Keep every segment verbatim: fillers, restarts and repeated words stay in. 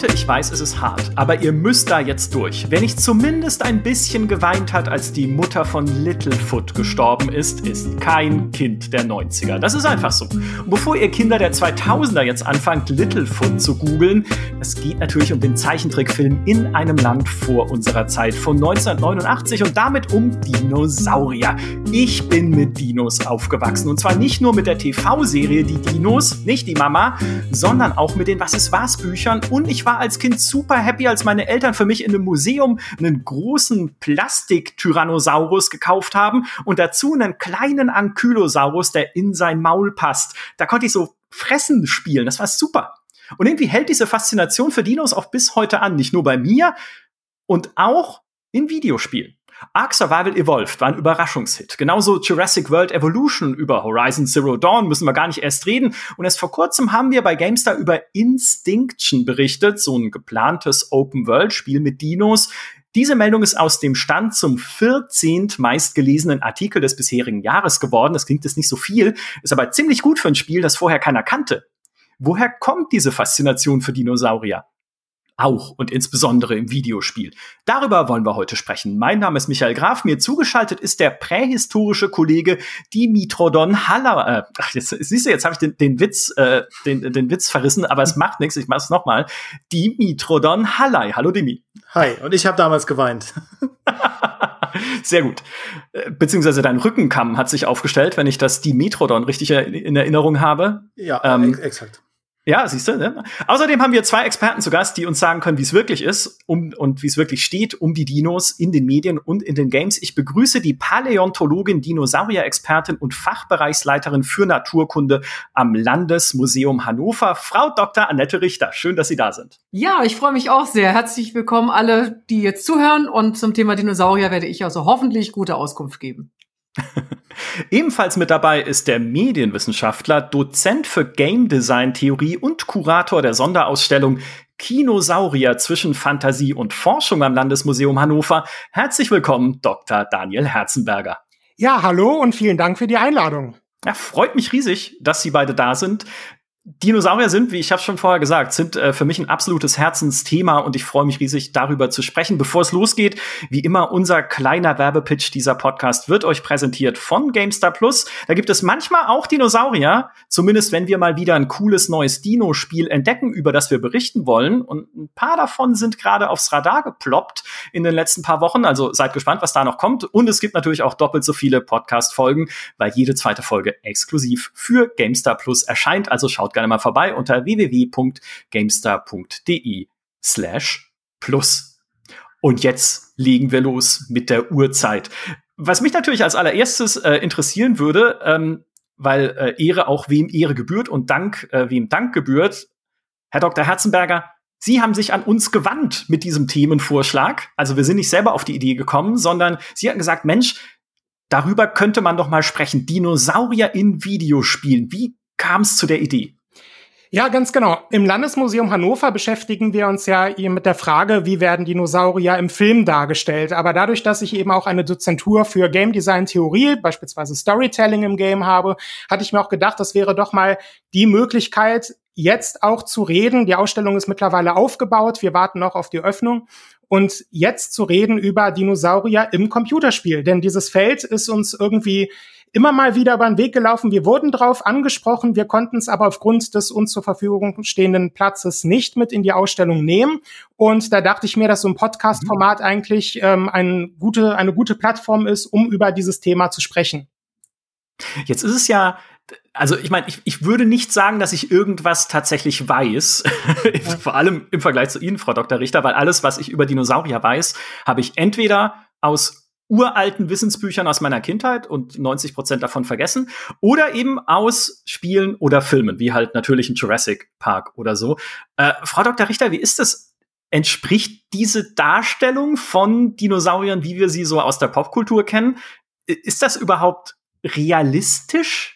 Leute, ich weiß, es ist hart, aber ihr müsst da jetzt durch. Wer nicht zumindest ein bisschen geweint hat, als die Mutter von Littlefoot gestorben ist, ist kein Kind der neunziger. Das ist einfach so. Und bevor ihr Kinder der zweitausender jetzt anfangt, Littlefoot zu googeln, es geht natürlich um den Zeichentrickfilm In einem Land vor unserer Zeit von neunzehnhundertneunundachtzig und damit um Dinosaurier. Ich bin mit Dinos aufgewachsen und zwar nicht nur mit der T V-Serie Die Dinos, nicht die Mama, sondern auch mit den Was-ist-was-Büchern. Und ich war als Kind super happy, als meine Eltern für mich in einem Museum einen großen Plastik-Tyrannosaurus gekauft haben und dazu einen kleinen Ankylosaurus, der in sein Maul passt. Da konnte ich so fressen spielen. Das war super. Und irgendwie hält diese Faszination für Dinos auch bis heute an. Nicht nur bei mir und auch in Videospielen. Ark Survival Evolved war ein Überraschungshit. Genauso Jurassic World Evolution. Über Horizon Zero Dawn müssen wir gar nicht erst reden. Und erst vor kurzem haben wir bei GameStar über Instinction berichtet. So ein geplantes Open-World-Spiel mit Dinos. Diese Meldung ist aus dem Stand zum vierzehnt meistgelesenen Artikel des bisherigen Jahres geworden. Das klingt jetzt nicht so viel, ist aber ziemlich gut für ein Spiel, das vorher keiner kannte. Woher kommt diese Faszination für Dinosaurier? Auch und insbesondere im Videospiel. Darüber wollen wir heute sprechen. Mein Name ist Michael Graf. Mir zugeschaltet ist der prähistorische Kollege Dimitrodon Haller. Äh, ach, jetzt siehst du, jetzt habe ich den, den Witz, äh, den, den Witz verrissen, aber es macht nichts. Ich mache es nochmal. Dimitrodon Hallei. Hallo Dimi. Hi. Und ich habe damals geweint. Sehr gut. Beziehungsweise dein Rückenkamm hat sich aufgestellt, wenn ich das Dimetrodon richtig in Erinnerung habe. Ja, ähm, ex- exakt. Ja, siehst du, ne? Außerdem haben wir zwei Experten zu Gast, die uns sagen können, wie es wirklich ist um, und wie es wirklich steht um die Dinos in den Medien und in den Games. Ich begrüße die Paläontologin, Dinosaurier-Expertin und Fachbereichsleiterin für Naturkunde am Landesmuseum Hannover, Frau Doktor Annette Richter. Schön, dass Sie da sind. Ja, ich freue mich auch sehr. Herzlich willkommen alle, die jetzt zuhören. Und zum Thema Dinosaurier werde ich also hoffentlich gute Auskunft geben. Ebenfalls mit dabei ist der Medienwissenschaftler, Dozent für Game Design Theorie und Kurator der Sonderausstellung Kinosaurier zwischen Fantasie und Forschung am Landesmuseum Hannover. Herzlich willkommen, Doktor Daniel Herzenberger. Ja, hallo und vielen Dank für die Einladung. Ja, freut mich riesig, dass Sie beide da sind. Dinosaurier sind, wie ich habe schon vorher gesagt, sind äh, für mich ein absolutes Herzensthema und ich freue mich riesig, darüber zu sprechen. Bevor es losgeht, wie immer unser kleiner Werbepitch. Dieser Podcast wird euch präsentiert von GameStar Plus. Da gibt es manchmal auch Dinosaurier, zumindest wenn wir mal wieder ein cooles neues Dino-Spiel entdecken, über das wir berichten wollen. Und ein paar davon sind gerade aufs Radar geploppt in den letzten paar Wochen. Also seid gespannt, was da noch kommt. Und es gibt natürlich auch doppelt so viele Podcast-Folgen, weil jede zweite Folge exklusiv für GameStar Plus erscheint. Also schaut gerne mal vorbei unter w w w punkt gamestar punkt d e slash plus. Und jetzt legen wir los mit der Uhrzeit. Was mich natürlich als allererstes äh, interessieren würde, ähm, weil äh, Ehre auch wem Ehre gebührt und Dank äh, wem Dank gebührt. Herr Doktor Herzenberger, Sie haben sich an uns gewandt mit diesem Themenvorschlag. Also wir sind nicht selber auf die Idee gekommen, sondern Sie hatten gesagt, Mensch, darüber könnte man doch mal sprechen. Dinosaurier in Videospielen. Wie kam es zu der Idee? Ja, ganz genau. Im Landesmuseum Hannover beschäftigen wir uns ja eben mit der Frage, wie werden Dinosaurier im Film dargestellt. Aber dadurch, dass ich eben auch eine Dozentur für Game Design Theorie, beispielsweise Storytelling im Game habe, hatte ich mir auch gedacht, das wäre doch mal die Möglichkeit, jetzt auch zu reden. Die Ausstellung ist mittlerweile aufgebaut. Wir warten noch auf die Öffnung. Und jetzt zu reden über Dinosaurier im Computerspiel. Denn dieses Feld ist uns irgendwie immer mal wieder über den Weg gelaufen. Wir wurden drauf angesprochen, wir konnten es aber aufgrund des uns zur Verfügung stehenden Platzes nicht mit in die Ausstellung nehmen. Und da dachte ich mir, dass so ein Podcast-Format eigentlich ähm, eine gute, eine gute Plattform ist, um über dieses Thema zu sprechen. Jetzt ist es ja, also ich meine, ich, ich würde nicht sagen, dass ich irgendwas tatsächlich weiß, vor allem im Vergleich zu Ihnen, Frau Doktor Richter, weil alles, was ich über Dinosaurier weiß, habe ich entweder aus uralten Wissensbüchern aus meiner Kindheit und neunzig Prozent davon vergessen oder eben aus Spielen oder Filmen, wie halt natürlich ein Jurassic Park oder so. Äh, Frau Doktor Richter, wie ist das? Entspricht diese Darstellung von Dinosauriern, wie wir sie so aus der Popkultur kennen, ist das überhaupt realistisch?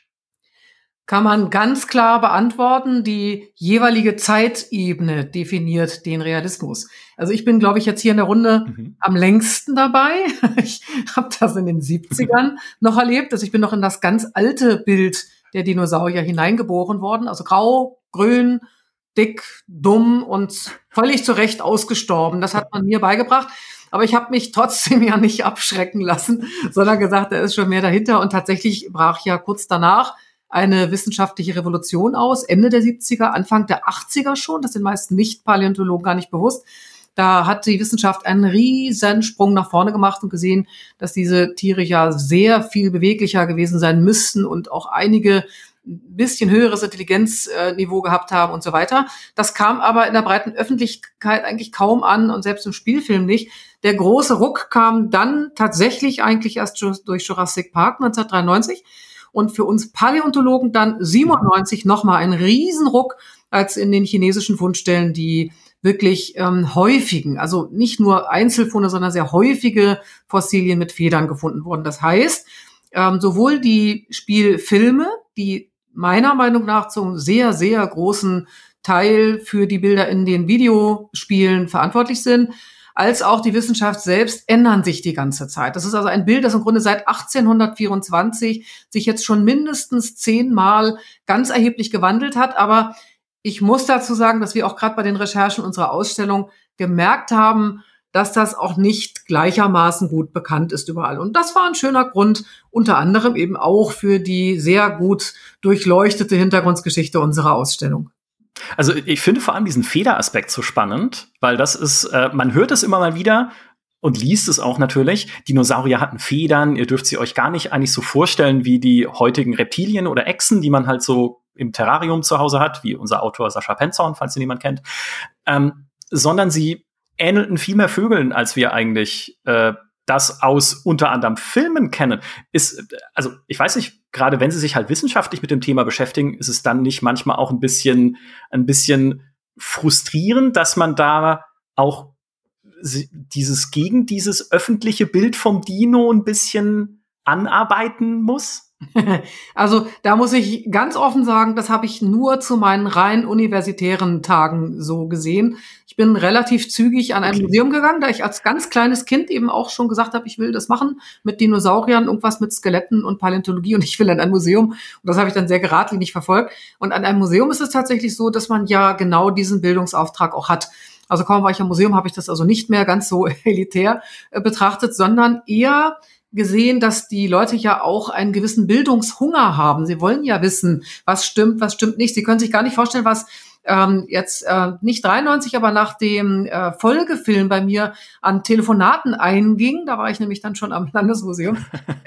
Kann man ganz klar beantworten. Die jeweilige Zeitebene definiert den Realismus. Also ich bin, glaube ich, jetzt hier in der Runde mhm. am längsten dabei. Ich habe das in den siebzigern noch erlebt. Also ich bin noch in das ganz alte Bild der Dinosaurier hineingeboren worden. Also grau, grün, dick, dumm und völlig zu Recht ausgestorben. Das hat man mir beigebracht. Aber ich habe mich trotzdem ja nicht abschrecken lassen, sondern gesagt, da ist schon mehr dahinter. Und tatsächlich brach ja kurz danach eine wissenschaftliche Revolution aus, Ende der siebziger, Anfang der achtziger schon. Das sind den meisten Nicht-Paläontologen gar nicht bewusst. Da hat die Wissenschaft einen riesen Sprung nach vorne gemacht und gesehen, dass diese Tiere ja sehr viel beweglicher gewesen sein müssten und auch einige ein bisschen höheres Intelligenzniveau gehabt haben und so weiter. Das kam aber in der breiten Öffentlichkeit eigentlich kaum an und selbst im Spielfilm nicht. Der große Ruck kam dann tatsächlich eigentlich erst durch Jurassic Park neunzehnhundertdreiundneunzig und für uns Paläontologen dann siebenundneunzig nochmal ein Riesenruck, als in den chinesischen Fundstellen die wirklich ähm, häufigen, also nicht nur Einzelfunde, sondern sehr häufige Fossilien mit Federn gefunden wurden. Das heißt, ähm, sowohl die Spielfilme, die meiner Meinung nach zum sehr, sehr großen Teil für die Bilder in den Videospielen verantwortlich sind, als auch die Wissenschaft selbst ändern sich die ganze Zeit. Das ist also ein Bild, das im Grunde seit achtzehnhundertvierundzwanzig sich jetzt schon mindestens zehnmal ganz erheblich gewandelt hat. Aber ich muss dazu sagen, dass wir auch gerade bei den Recherchen unserer Ausstellung gemerkt haben, dass das auch nicht gleichermaßen gut bekannt ist überall. Und das war ein schöner Grund, unter anderem eben auch für die sehr gut durchleuchtete Hintergrundgeschichte unserer Ausstellung. Also ich finde vor allem diesen Federaspekt so spannend, weil das ist, äh, man hört es immer mal wieder und liest es auch natürlich. Dinosaurier hatten Federn, ihr dürft sie euch gar nicht eigentlich so vorstellen wie die heutigen Reptilien oder Echsen, die man halt so im Terrarium zu Hause hat, wie unser Autor Sascha Penzorn, falls ihn jemand kennt, ähm, sondern sie ähnelten viel mehr Vögeln, als wir eigentlich äh, das aus unter anderem Filmen kennen. Ist, also ich weiß nicht, gerade wenn Sie sich halt wissenschaftlich mit dem Thema beschäftigen, ist es dann nicht manchmal auch ein bisschen, ein bisschen frustrierend, dass man da auch dieses gegen dieses öffentliche Bild vom Dino ein bisschen anarbeiten muss? Also da muss ich ganz offen sagen, das habe ich nur zu meinen rein universitären Tagen so gesehen. Ich bin relativ zügig an ein okay. Museum gegangen, da ich als ganz kleines Kind eben auch schon gesagt habe, ich will das machen mit Dinosauriern, irgendwas mit Skeletten und Paläontologie und ich will an ein Museum. Und das habe ich dann sehr geradlinig verfolgt. Und an einem Museum ist es tatsächlich so, dass man ja genau diesen Bildungsauftrag auch hat. Also kaum war ich am Museum, habe ich das also nicht mehr ganz so elitär äh, betrachtet, sondern eher gesehen, dass die Leute ja auch einen gewissen Bildungshunger haben. Sie wollen ja wissen, was stimmt, was stimmt nicht. Sie können sich gar nicht vorstellen, was ähm, jetzt äh, nicht dreiundneunzig, aber nach dem äh, Folgefilm bei mir an Telefonaten einging. Da war ich nämlich dann schon am Landesmuseum.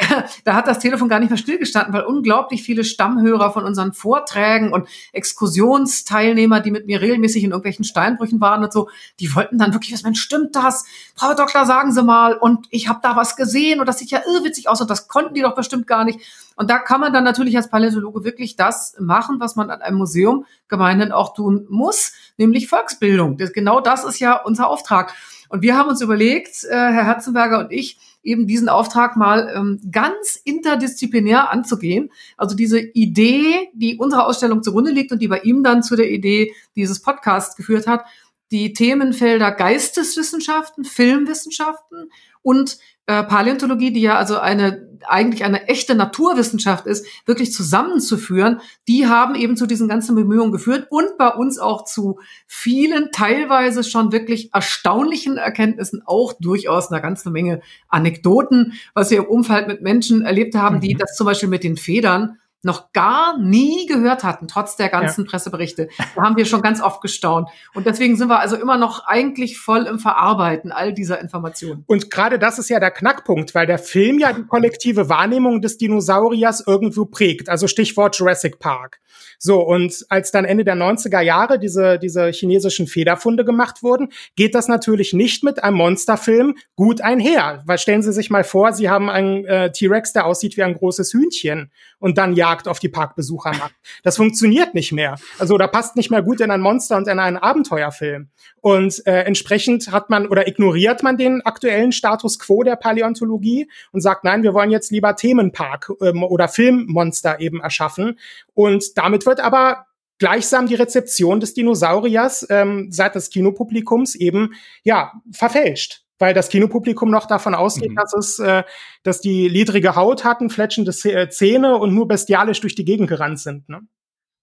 Da hat das Telefon gar nicht mehr stillgestanden, weil unglaublich viele Stammhörer von unseren Vorträgen und Exkursionsteilnehmer, die mit mir regelmäßig in irgendwelchen Steinbrüchen waren und so, die wollten dann wirklich wissen, Mensch, stimmt das? Frau Doktor, sagen Sie mal. Und ich habe da was gesehen und das sieht ja irrwitzig aus und das konnten die doch bestimmt gar nicht. Und da kann man dann natürlich als Paläontologe wirklich das machen, was man an einem Museum gemeinhin auch tun muss, nämlich Volksbildung. Das, genau das ist ja unser Auftrag. Und wir haben uns überlegt, äh, Herr Herzenberger und ich, eben diesen Auftrag mal ähm, ganz interdisziplinär anzugehen. Also diese Idee, die unserer Ausstellung zugrunde liegt und die bei ihm dann zu der Idee dieses Podcasts geführt hat, die Themenfelder Geisteswissenschaften, Filmwissenschaften und äh, Paläontologie, die ja also eine eigentlich eine echte Naturwissenschaft ist, wirklich zusammenzuführen, die haben eben zu diesen ganzen Bemühungen geführt und bei uns auch zu vielen, teilweise schon wirklich erstaunlichen Erkenntnissen, auch durchaus eine ganze Menge Anekdoten, was wir im Umfeld mit Menschen erlebt haben, mhm. die das zum Beispiel mit den Federn noch gar nie gehört hatten, trotz der ganzen ja. Presseberichte. Da haben wir schon ganz oft gestaunt. Und deswegen sind wir also immer noch eigentlich voll im Verarbeiten all dieser Informationen. Und gerade das ist ja der Knackpunkt, weil der Film ja die kollektive Wahrnehmung des Dinosauriers irgendwo prägt. Also Stichwort Jurassic Park. So, und als dann Ende der neunziger Jahre diese, diese chinesischen Federfunde gemacht wurden, geht das natürlich nicht mit einem Monsterfilm gut einher. Weil stellen Sie sich mal vor, Sie haben einen äh, T-Rex, der aussieht wie ein großes Hühnchen und dann Jagd auf die Parkbesucher macht. Das funktioniert nicht mehr. Also da passt nicht mehr gut in ein Monster und in einen Abenteuerfilm. Und äh, entsprechend hat man oder ignoriert man den aktuellen Status quo der Paläontologie und sagt, nein, wir wollen jetzt lieber Themenpark ähm, oder Filmmonster eben erschaffen. Und damit wird aber gleichsam die Rezeption des Dinosauriers ähm, seit des Kinopublikums eben ja verfälscht. Weil das Kinopublikum noch davon ausgeht, mhm. dass es, äh, dass die ledrige Haut hatten, fletschende Zähne und nur bestialisch durch die Gegend gerannt sind. Ne?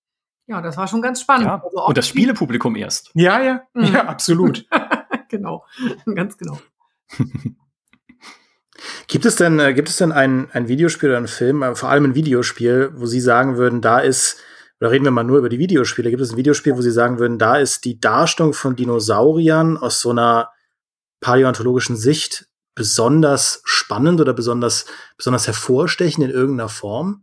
Ja, das war schon ganz spannend. Ja. Also und das Spielepublikum erst. Ja, ja, mhm. ja, absolut. Genau, ganz genau. Gibt es denn, äh, gibt es denn ein, ein Videospiel oder einen Film, äh, vor allem ein Videospiel, wo Sie sagen würden, da ist, oder reden wir mal nur über die Videospiele, gibt es ein Videospiel, wo Sie sagen würden, da ist die Darstellung von Dinosauriern aus so einer paläontologischen Sicht besonders spannend oder besonders, besonders hervorstechend in irgendeiner Form?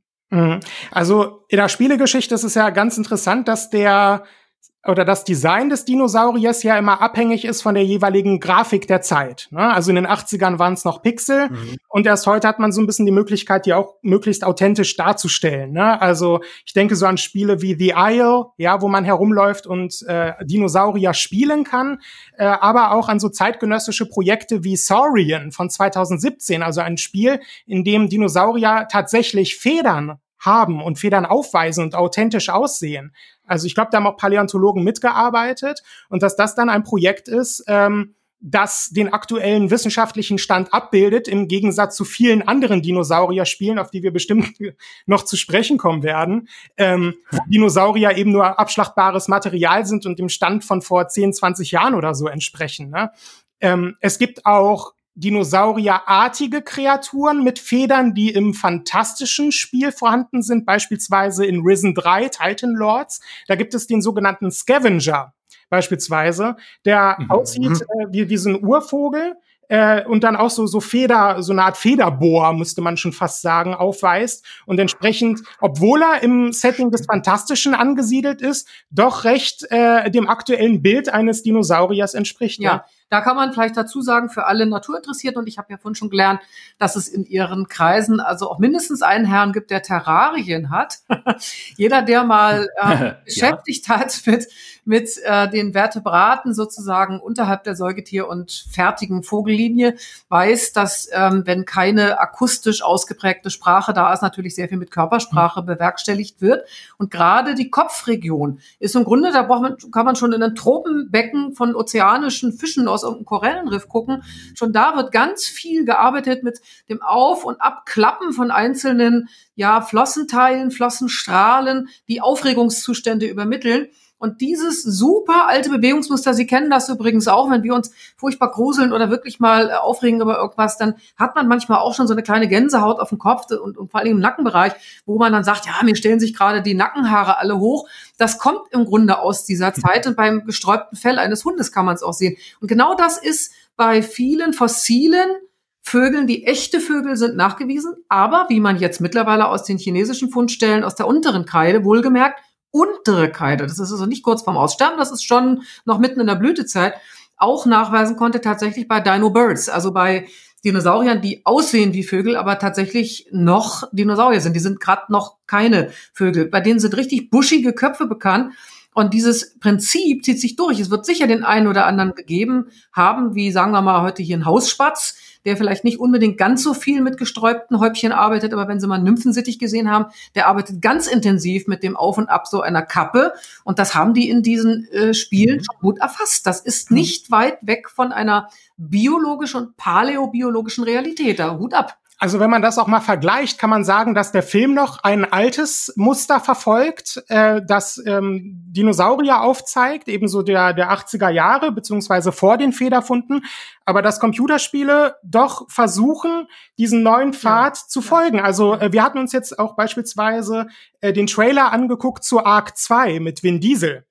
Also in der Spielegeschichte ist es ja ganz interessant, dass der oder das Design des Dinosauriers ja immer abhängig ist von der jeweiligen Grafik der Zeit. Ne? Also in den achtzigern waren es noch Pixel mhm. und erst heute hat man so ein bisschen die Möglichkeit, die auch möglichst authentisch darzustellen. Ne? Also ich denke so an Spiele wie The Isle, ja, wo man herumläuft und äh, Dinosaurier spielen kann, äh, aber auch an so zeitgenössische Projekte wie Saurian von zweitausendsiebzehn, also ein Spiel, in dem Dinosaurier tatsächlich Federn haben und Federn aufweisen und authentisch aussehen. Also ich glaube, da haben auch Paläontologen mitgearbeitet und dass das dann ein Projekt ist, ähm, das den aktuellen wissenschaftlichen Stand abbildet, im Gegensatz zu vielen anderen Dinosaurier-Spielen, auf die wir bestimmt noch zu sprechen kommen werden, ähm, wo Dinosaurier eben nur abschlachtbares Material sind und dem Stand von vor zehn, zwanzig Jahren oder so entsprechen. Ne? Ähm, es gibt auch Dinosaurierartige Kreaturen mit Federn, die im fantastischen Spiel vorhanden sind, beispielsweise in Risen drei, Titan Lords. Da gibt es den sogenannten Scavenger beispielsweise, der mhm. aussieht äh, wie, wie so ein Urvogel äh, und dann auch so, so Feder, so eine Art Federbohr, müsste man schon fast sagen, aufweist und entsprechend, obwohl er im Setting des Fantastischen angesiedelt ist, doch recht äh, dem aktuellen Bild eines Dinosauriers entspricht. Ja. ja. Da kann man vielleicht dazu sagen, für alle Naturinteressierten, und ich habe ja vorhin schon gelernt, dass es in ihren Kreisen also auch mindestens einen Herrn gibt, der Terrarien hat. Jeder, der mal äh, ja. beschäftigt hat mit, mit äh, den Vertebraten sozusagen unterhalb der Säugetier- und fertigen Vogellinie, weiß, dass ähm, wenn keine akustisch ausgeprägte Sprache da ist, natürlich sehr viel mit Körpersprache mhm. bewerkstelligt wird. Und gerade die Kopfregion ist im Grunde, da braucht man, kann man schon in ein Tropenbecken von ozeanischen Fischen aus irgendeinem Korallenriff gucken. Schon da wird ganz viel gearbeitet mit dem Auf- und Abklappen von einzelnen, ja, Flossenteilen, Flossenstrahlen, die Aufregungszustände übermitteln. Und dieses super alte Bewegungsmuster, Sie kennen das übrigens auch, wenn wir uns furchtbar gruseln oder wirklich mal äh, aufregen über irgendwas, dann hat man manchmal auch schon so eine kleine Gänsehaut auf dem Kopf und, und vor allem im Nackenbereich, wo man dann sagt, ja, mir stellen sich gerade die Nackenhaare alle hoch. Das kommt im Grunde aus dieser Zeit und beim gesträubten Fell eines Hundes kann man es auch sehen. Und genau das ist bei vielen fossilen Vögeln, die echte Vögel sind, nachgewiesen. Aber wie man jetzt mittlerweile aus den chinesischen Fundstellen aus der unteren Kreide, wohlgemerkt, untere Kreide, das ist also nicht kurz vorm Aussterben, das ist schon noch mitten in der Blütezeit, auch nachweisen konnte tatsächlich bei Dino-Birds, also bei Dinosauriern, die aussehen wie Vögel, aber tatsächlich noch Dinosaurier sind. Die sind gerade noch keine Vögel. Bei denen sind richtig buschige Köpfe bekannt. Und dieses Prinzip zieht sich durch. Es wird sicher den einen oder anderen gegeben haben, wie sagen wir mal heute hier ein Hausspatz, der vielleicht nicht unbedingt ganz so viel mit gesträubten Häubchen arbeitet, aber wenn Sie mal einen Nymphensittich gesehen haben, der arbeitet ganz intensiv mit dem Auf und Ab so einer Kappe. Und das haben die in diesen äh, Spielen schon gut erfasst. Das ist nicht weit weg von einer biologischen und paläobiologischen Realität. Da Hut ab. Also wenn man das auch mal vergleicht, kann man sagen, dass der Film noch ein altes Muster verfolgt, äh, das ähm, Dinosaurier aufzeigt, ebenso der der achtziger Jahre, beziehungsweise vor den Federfunden, aber dass Computerspiele doch versuchen, diesen neuen Pfad ja. zu folgen. Also äh, wir hatten uns jetzt auch beispielsweise äh, den Trailer angeguckt zu Ark zwei mit Vin Diesel.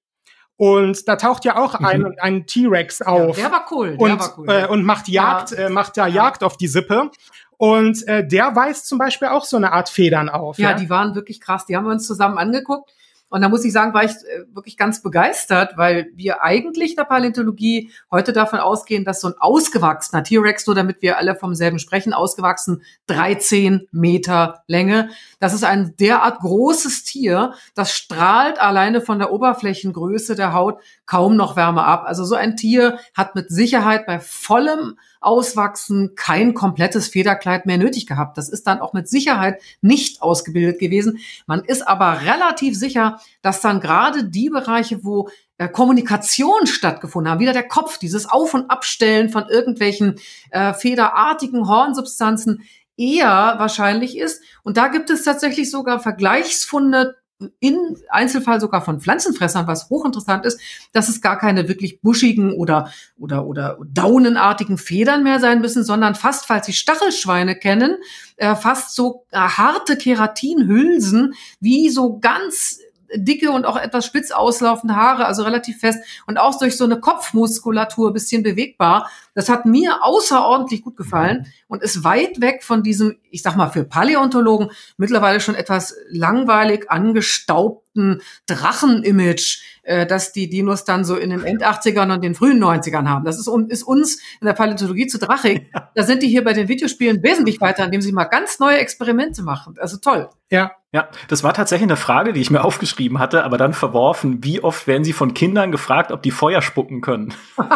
Und da taucht ja auch ein, mhm. ein T-Rex auf. Ja, der war cool. Der und, war cool. Äh, und macht Jagd, ja. äh, macht da ja. Jagd auf die Sippe. Und äh, der weist zum Beispiel auch so eine Art Federn auf. Ja, ja, die waren wirklich krass. Die haben wir uns zusammen angeguckt. Und da muss ich sagen, war ich äh, wirklich ganz begeistert, weil wir eigentlich in der Paläontologie heute davon ausgehen, dass so ein ausgewachsener T-Rex, nur damit wir alle vom selben sprechen, ausgewachsen dreizehn Meter Länge. Das ist ein derart großes Tier, das strahlt alleine von der Oberflächengröße der Haut kaum noch Wärme ab. Also so ein Tier hat mit Sicherheit bei vollem Auswachsen kein komplettes Federkleid mehr nötig gehabt. Das ist dann auch mit Sicherheit nicht ausgebildet gewesen. Man ist aber relativ sicher, dass dann gerade die Bereiche, wo äh, Kommunikation stattgefunden haben, wieder der Kopf, dieses Auf- und Abstellen von irgendwelchen äh, federartigen Hornsubstanzen eher wahrscheinlich ist. Und da gibt es tatsächlich sogar Vergleichsfunde in Einzelfall sogar von Pflanzenfressern, was hochinteressant ist, dass es gar keine wirklich buschigen oder, oder, oder daunenartigen Federn mehr sein müssen, sondern fast, falls Sie Stachelschweine kennen, äh, fast so äh, harte Keratinhülsen, wie so ganz dicke und auch etwas spitz auslaufende Haare, also relativ fest und auch durch so eine Kopfmuskulatur ein bisschen bewegbar. Das hat mir außerordentlich gut gefallen und ist weit weg von diesem, ich sag mal für Paläontologen, mittlerweile schon etwas langweilig angestaubten Drachen-Image, äh, das die Dinos dann so in den Endachtzigern und den frühen Neunzigern haben. Das ist, ist uns in der Paläontologie zu drachig. Da sind die hier bei den Videospielen wesentlich weiter, indem sie mal ganz neue Experimente machen. Also toll. Ja. Ja, das war tatsächlich eine Frage, die ich mir aufgeschrieben hatte, aber dann verworfen. Wie oft werden Sie von Kindern gefragt, ob die Feuer spucken können?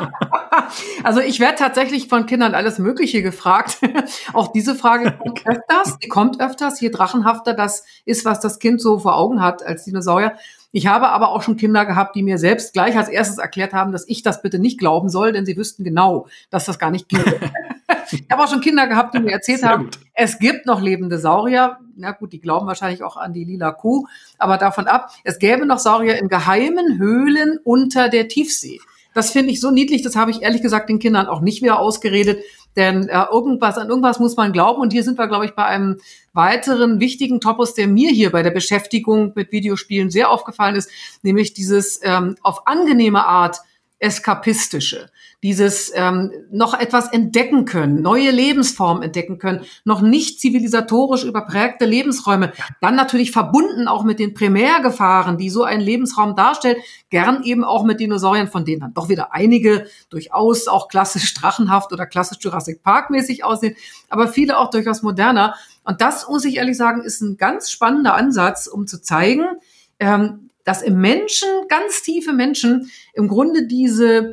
Also ich werde tatsächlich von Kindern alles Mögliche gefragt. Auch diese Frage kommt okay. öfters. Die kommt öfters. Je drachenhafter das ist, was das Kind so vor Augen hat als Dinosaurier. Ich habe aber auch schon Kinder gehabt, die mir selbst gleich als erstes erklärt haben, dass ich das bitte nicht glauben soll, denn sie wüssten genau, dass das gar nicht geht. Ich habe auch schon Kinder gehabt, die mir erzählt Sehr haben, gut. es gibt noch lebende Saurier. Na gut, die glauben wahrscheinlich auch an die lila Kuh, aber davon ab, es gäbe noch Saurier in geheimen Höhlen unter der Tiefsee. Das finde ich so niedlich, das habe ich ehrlich gesagt den Kindern auch nicht wieder ausgeredet, denn äh, irgendwas an irgendwas muss man glauben und hier sind wir, glaube ich, bei einem weiteren wichtigen Topos, der mir hier bei der Beschäftigung mit Videospielen sehr aufgefallen ist, nämlich dieses ähm, auf angenehme Art eskapistische, dieses ähm, noch etwas entdecken können, neue Lebensformen entdecken können, noch nicht zivilisatorisch überprägte Lebensräume, dann natürlich verbunden auch mit den Primärgefahren, die so ein Lebensraum darstellt, gern eben auch mit Dinosauriern, von denen dann doch wieder einige durchaus auch klassisch drachenhaft oder klassisch Jurassic Park mäßig aussehen, aber viele auch durchaus moderner. Und das, muss ich ehrlich sagen, ist ein ganz spannender Ansatz, um zu zeigen, ähm, dass im Menschen, ganz tiefe Menschen, im Grunde diese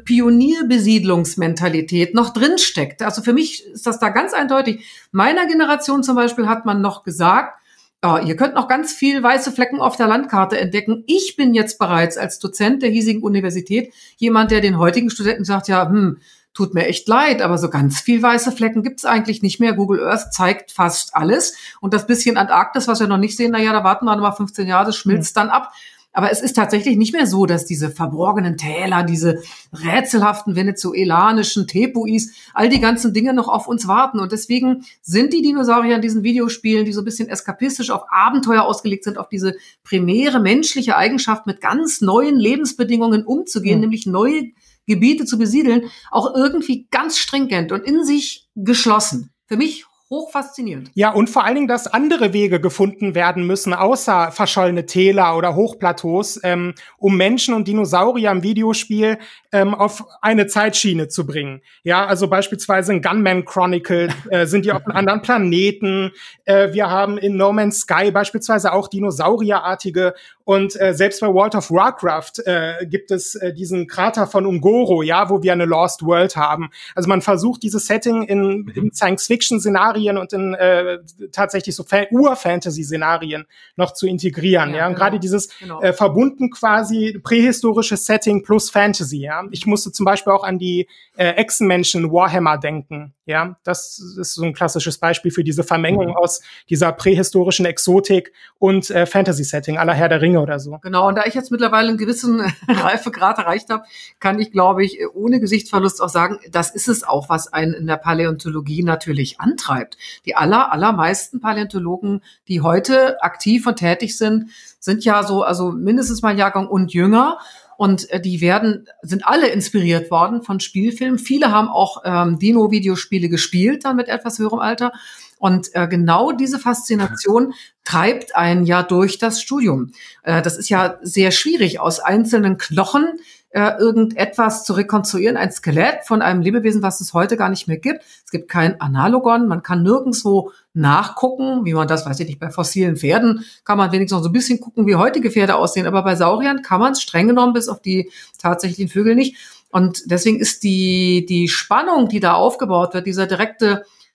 Pionierbesiedlungsmentalität noch drinsteckt. Also für mich ist das da ganz eindeutig. Meiner Generation zum Beispiel hat man noch gesagt, oh, ihr könnt noch ganz viel weiße Flecken auf der Landkarte entdecken. Ich bin jetzt bereits als Dozent der hiesigen Universität jemand, der den heutigen Studenten sagt, ja, hm, tut mir echt leid, aber so ganz viel weiße Flecken gibt's eigentlich nicht mehr. Google Earth zeigt fast alles. Und das bisschen Antarktis, was wir noch nicht sehen, na ja, da warten wir noch mal fünfzehn Jahre, das schmilzt dann ab. Aber es ist tatsächlich nicht mehr so, dass diese verborgenen Täler, diese rätselhaften venezuelanischen Tepuis, all die ganzen Dinge noch auf uns warten. Und deswegen sind die Dinosaurier in diesen Videospielen, die so ein bisschen eskapistisch auf Abenteuer ausgelegt sind, auf diese primäre menschliche Eigenschaft, mit ganz neuen Lebensbedingungen umzugehen, mhm. nämlich neue Gebiete zu besiedeln, auch irgendwie ganz stringent und in sich geschlossen. Für mich hochfaszinierend. Ja, und vor allen Dingen, dass andere Wege gefunden werden müssen, außer verschollene Täler oder Hochplateaus, ähm, um Menschen und Dinosaurier im Videospiel ähm, auf eine Zeitschiene zu bringen. Ja, also beispielsweise in Gunman Chronicle äh, sind die auf einem anderen Planeten. Äh, wir haben in No Man's Sky beispielsweise auch Dinosaurierartige. Und äh, selbst bei World of Warcraft äh, gibt es äh, diesen Krater von Ungoro, ja, wo wir eine Lost World haben. Also man versucht, dieses Setting in, in Science-Fiction-Szenarien und in äh, tatsächlich so Fa- Ur-Fantasy-Szenarien noch zu integrieren. Ja, ja? Und genau. gerade dieses genau. äh, verbunden quasi prähistorische Setting plus Fantasy. Ja, ich musste zum Beispiel auch an die äh, Echsenmenschen Warhammer denken. Ja, das ist so ein klassisches Beispiel für diese Vermengung mhm. aus dieser prähistorischen Exotik und äh, Fantasy-Setting aller Herr der Ringe oder so. Genau, und da ich jetzt mittlerweile einen gewissen Reifegrad erreicht habe, kann ich, glaube ich, ohne Gesichtsverlust auch sagen, das ist es auch, was einen in der Paläontologie natürlich antreibt. Die aller, allermeisten Paläontologen, die heute aktiv und tätig sind, sind ja so, also mindestens mal Jahrgang und jünger. Und äh, die werden, sind alle inspiriert worden von Spielfilmen. Viele haben auch ähm, Dino-Videospiele gespielt, dann mit etwas höherem Alter. Und äh, genau diese Faszination treibt einen ja durch das Studium. Äh, das ist ja sehr schwierig, aus einzelnen Knochen äh, irgendetwas zu rekonstruieren, ein Skelett von einem Lebewesen, was es heute gar nicht mehr gibt. Es gibt kein Analogon, man kann nirgendwo nachgucken, wie man das, weiß ich nicht, bei fossilen Pferden kann man wenigstens noch so ein bisschen gucken, wie heutige Pferde aussehen, aber bei Sauriern kann man es streng genommen bis auf die tatsächlichen Vögel nicht. Und deswegen ist die die Spannung, die da aufgebaut wird, dieser direkte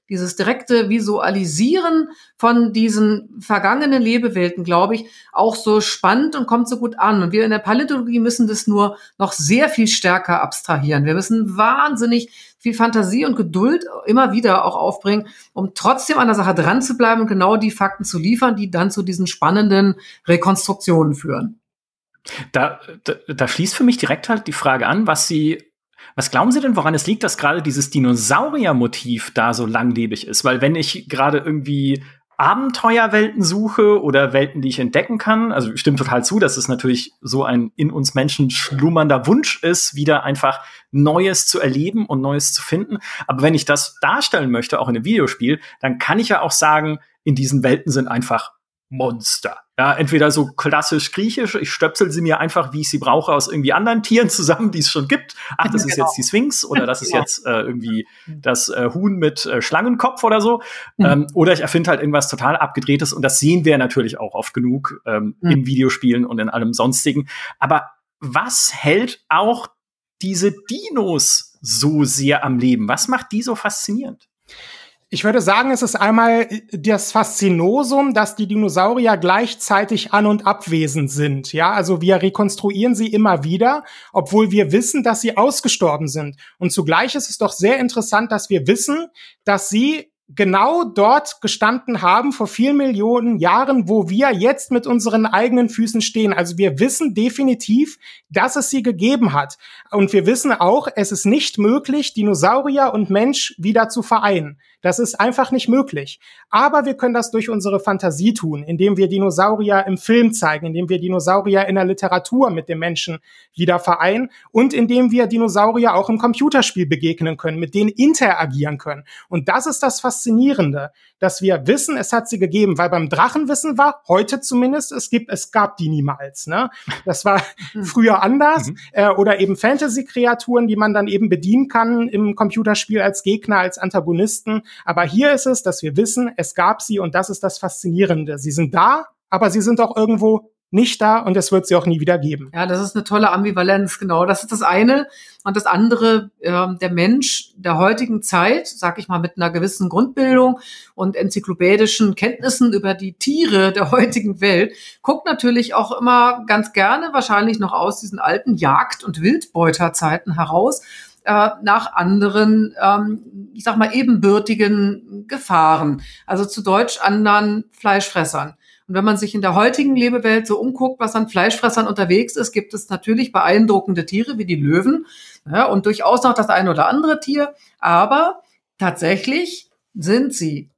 dieses direkte Visualisieren von diesen vergangenen Lebewelten, glaube ich, auch so spannend und kommt so gut an. Und wir in der Paläontologie müssen das nur noch sehr viel stärker abstrahieren. Wir müssen wahnsinnig viel Fantasie und Geduld immer wieder auch aufbringen, um trotzdem an der Sache dran zu bleiben und genau die Fakten zu liefern, die dann zu diesen spannenden Rekonstruktionen führen. Da, da, da schließt für mich direkt halt die Frage an, was Sie Was glauben Sie denn, woran es liegt, dass gerade dieses Dinosaurier-Motiv da so langlebig ist? Weil wenn ich gerade irgendwie Abenteuerwelten suche oder Welten, die ich entdecken kann, also stimmt total zu, dass es natürlich so ein in uns Menschen schlummernder Wunsch ist, wieder einfach Neues zu erleben und Neues zu finden. Aber wenn ich das darstellen möchte, auch in einem Videospiel, dann kann ich ja auch sagen, in diesen Welten sind einfach Monster. Ja, entweder so klassisch griechisch, ich stöpsel sie mir einfach, wie ich sie brauche, aus irgendwie anderen Tieren zusammen, die es schon gibt. Ach, das ist genau. jetzt die Sphinx oder das ist genau. jetzt äh, irgendwie das äh, Huhn mit äh, Schlangenkopf oder so. Mhm. Ähm, oder ich erfinde halt irgendwas total Abgedrehtes und das sehen wir natürlich auch oft genug ähm, mhm. in Videospielen und in allem Sonstigen. Aber was hält auch diese Dinos so sehr am Leben? Was macht die so faszinierend? Ich würde sagen, es ist einmal das Faszinosum, dass die Dinosaurier gleichzeitig an- und abwesend sind. Ja, also wir rekonstruieren sie immer wieder, obwohl wir wissen, dass sie ausgestorben sind. Und zugleich ist es doch sehr interessant, dass wir wissen, dass sie genau dort gestanden haben vor vielen Millionen Jahren, wo wir jetzt mit unseren eigenen Füßen stehen. Also wir wissen definitiv, dass es sie gegeben hat. Und wir wissen auch, es ist nicht möglich, Dinosaurier und Mensch wieder zu vereinen. Das ist einfach nicht möglich. Aber wir können das durch unsere Fantasie tun, indem wir Dinosaurier im Film zeigen, indem wir Dinosaurier in der Literatur mit dem Menschen wieder vereinen und indem wir Dinosaurier auch im Computerspiel begegnen können, mit denen interagieren können. Und das ist das Faszinierende, dass wir wissen, es hat sie gegeben, weil beim Drachen wissen wir, heute zumindest, es gibt, es gab die niemals, ne? Das war früher anders, mhm. äh, oder eben Fantasy-Kreaturen, die man dann eben bedienen kann im Computerspiel als Gegner, als Antagonisten. Aber hier ist es, dass wir wissen, es gab sie und das ist das Faszinierende. Sie sind da, aber sie sind auch irgendwo nicht da und es wird sie auch nie wieder geben. Ja, das ist eine tolle Ambivalenz, genau. Das ist das eine. Und das andere, äh, der Mensch der heutigen Zeit, sag ich mal, mit einer gewissen Grundbildung und enzyklopädischen Kenntnissen über die Tiere der heutigen Welt, guckt natürlich auch immer ganz gerne, wahrscheinlich noch aus diesen alten Jagd- und Wildbeuterzeiten heraus, äh, nach anderen, ähm, ich sag mal, ebenbürtigen Gefahren. Also zu Deutsch anderen Fleischfressern. Und wenn man sich in der heutigen Lebewelt so umguckt, was an Fleischfressern unterwegs ist, gibt es natürlich beeindruckende Tiere wie die Löwen, ja, und durchaus noch das eine oder andere Tier. Aber tatsächlich sind sie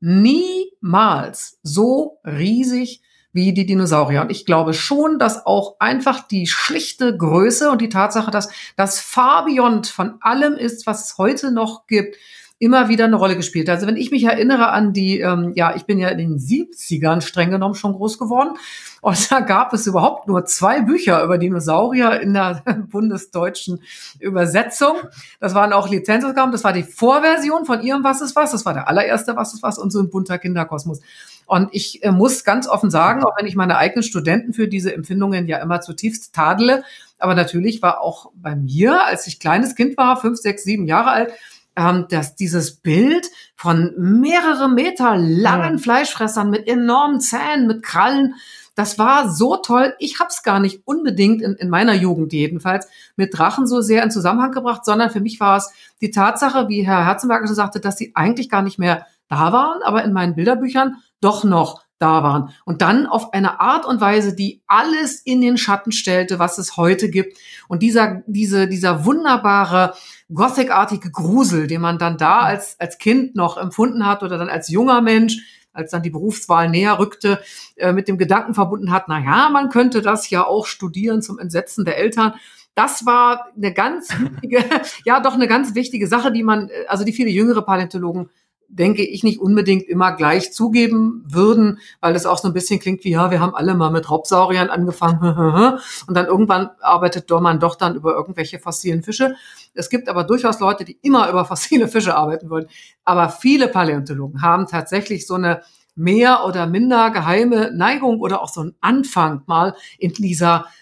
niemals so riesig wie die Dinosaurier. Und ich glaube schon, dass auch einfach die schlichte Größe und die Tatsache, dass das Far Beyond von allem ist, was es heute noch gibt, immer wieder eine Rolle gespielt. Also wenn ich mich erinnere an die, ähm, ja, ich bin ja in den siebzigern streng genommen schon groß geworden und da gab es überhaupt nur zwei Bücher über Dinosaurier in der bundesdeutschen Übersetzung. Das waren auch Lizenzausgaben, das war die Vorversion von ihrem Was ist was, das war der allererste Was ist was und so ein bunter Kinderkosmos. Und ich äh, muss ganz offen sagen, auch wenn ich meine eigenen Studenten für diese Empfindungen ja immer zutiefst tadele, aber natürlich war auch bei mir, als ich kleines Kind war, fünf, sechs, sieben Jahre alt, ähm, dass dieses Bild von mehrere Meter langen Fleischfressern mit enormen Zähnen, mit Krallen, das war so toll. Ich habe es gar nicht unbedingt, in, in meiner Jugend jedenfalls, mit Drachen so sehr in Zusammenhang gebracht, sondern für mich war es die Tatsache, wie Herr Herzenberger schon sagte, dass sie eigentlich gar nicht mehr da waren, aber in meinen Bilderbüchern doch noch da waren. Und dann auf eine Art und Weise, die alles in den Schatten stellte, was es heute gibt. Und dieser, diese, dieser wunderbare Gothic-artige Grusel, den man dann da als, als Kind noch empfunden hat oder dann als junger Mensch, als dann die Berufswahl näher rückte, äh, mit dem Gedanken verbunden hat, na ja, man könnte das ja auch studieren zum Entsetzen der Eltern. Das war eine ganz wichtige, ja, doch eine ganz wichtige Sache, die man, also die viele jüngere Paläontologen, denke ich, nicht unbedingt immer gleich zugeben würden, weil das auch so ein bisschen klingt wie, ja, wir haben alle mal mit Raubsauriern angefangen und dann irgendwann arbeitet man doch dann über irgendwelche fossilen Fische. Es gibt aber durchaus Leute, die immer über fossile Fische arbeiten wollen. Aber viele Paläontologen haben tatsächlich so eine mehr oder minder geheime Neigung oder auch so einen Anfang mal in dieser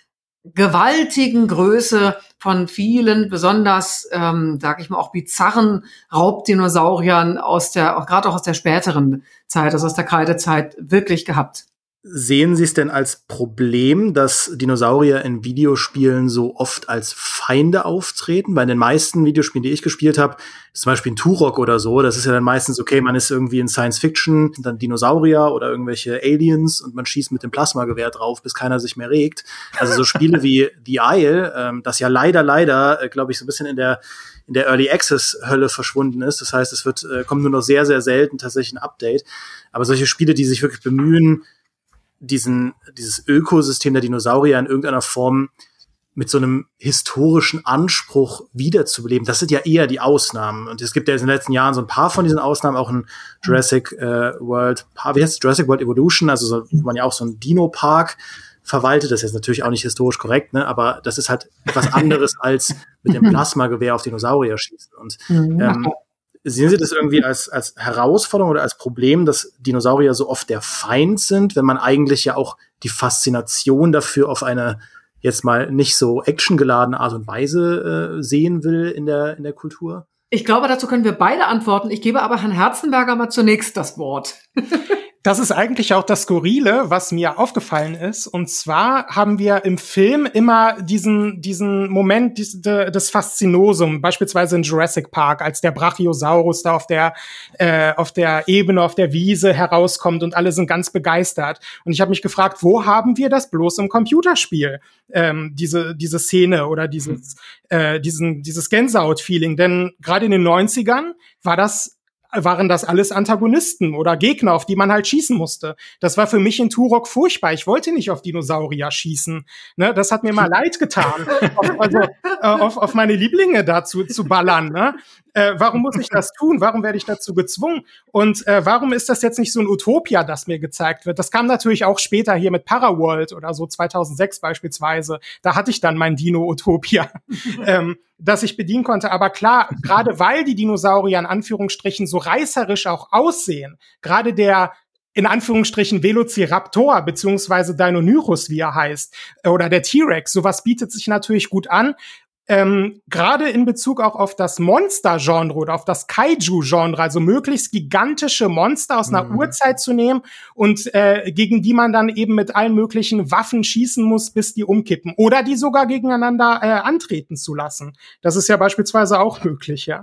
gewaltigen Größe von vielen besonders, ähm, sag ich mal, auch bizarren Raubdinosauriern aus der, auch gerade auch aus der späteren Zeit, also aus der Kreidezeit, wirklich gehabt. Sehen Sie es denn als Problem, dass Dinosaurier in Videospielen so oft als Feinde auftreten? Weil in den meisten Videospielen, die ich gespielt habe, ist zum Beispiel ein Turok oder so, das ist ja dann meistens, okay, man ist irgendwie in Science Fiction, sind dann Dinosaurier oder irgendwelche Aliens und man schießt mit dem Plasmagewehr drauf, bis keiner sich mehr regt. Also so Spiele wie The Isle, ähm, das ja leider, leider, äh, glaube ich, so ein bisschen in der in der Early Access Hölle verschwunden ist. Das heißt, es wird äh, kommt nur noch sehr, sehr selten tatsächlich ein Update. Aber solche Spiele, die sich wirklich bemühen, diesen, dieses Ökosystem der Dinosaurier in irgendeiner Form mit so einem historischen Anspruch wiederzubeleben, das sind ja eher die Ausnahmen. Und es gibt ja in den letzten Jahren so ein paar von diesen Ausnahmen, auch in Jurassic äh, World, wie heißt es? Jurassic World Evolution, also so, wo man ja auch so einen Dino-Park verwaltet. Das ist jetzt natürlich auch nicht historisch korrekt, ne? Aber das ist halt etwas anderes als mit dem Plasmagewehr auf Dinosaurier schießen. Und ähm, sehen Sie das irgendwie als, als Herausforderung oder als Problem, dass Dinosaurier so oft der Feind sind, wenn man eigentlich ja auch die Faszination dafür auf eine jetzt mal nicht so actiongeladene Art und Weise äh, sehen will in der, in der Kultur? Ich glaube, dazu können wir beide antworten. Ich gebe aber Herrn Herzenberger mal zunächst das Wort. Das ist eigentlich auch das Skurrile, was mir aufgefallen ist. Und zwar haben wir im Film immer diesen diesen Moment dies, de, des Faszinosum, beispielsweise in Jurassic Park, als der Brachiosaurus da auf der äh, auf der Ebene, auf der Wiese herauskommt und alle sind ganz begeistert. Und ich habe mich gefragt, wo haben wir das bloß im Computerspiel? Ähm, diese diese Szene oder dieses äh, diesen dieses Gänsehaut-Feeling. Denn gerade in den neunzigern war das waren das alles Antagonisten oder Gegner, auf die man halt schießen musste. Das war für mich in Turok furchtbar. Ich wollte nicht auf Dinosaurier schießen. Ne, das hat mir mal leid getan, auf, also äh, auf, auf meine Lieblinge dazu zu ballern. Ne? Äh, warum muss ich das tun? Warum werde ich dazu gezwungen? Und äh, warum ist das jetzt nicht so ein Utopia, das mir gezeigt wird? Das kam natürlich auch später hier mit Paraworld oder so zweitausendsechs beispielsweise. Da hatte ich dann mein Dino-Utopia. ähm, das ich bedienen konnte. Aber klar, gerade weil die Dinosaurier in Anführungsstrichen so reißerisch auch aussehen, gerade der in Anführungsstrichen Velociraptor beziehungsweise Deinonychus, wie er heißt, oder der T-Rex, sowas bietet sich natürlich gut an. Ähm, gerade in Bezug auch auf das Monster-Genre oder auf das Kaiju-Genre, also möglichst gigantische Monster aus einer mhm. Urzeit zu nehmen und äh, gegen die man dann eben mit allen möglichen Waffen schießen muss, bis die umkippen. Oder die sogar gegeneinander äh, antreten zu lassen. Das ist ja beispielsweise auch möglich, ja.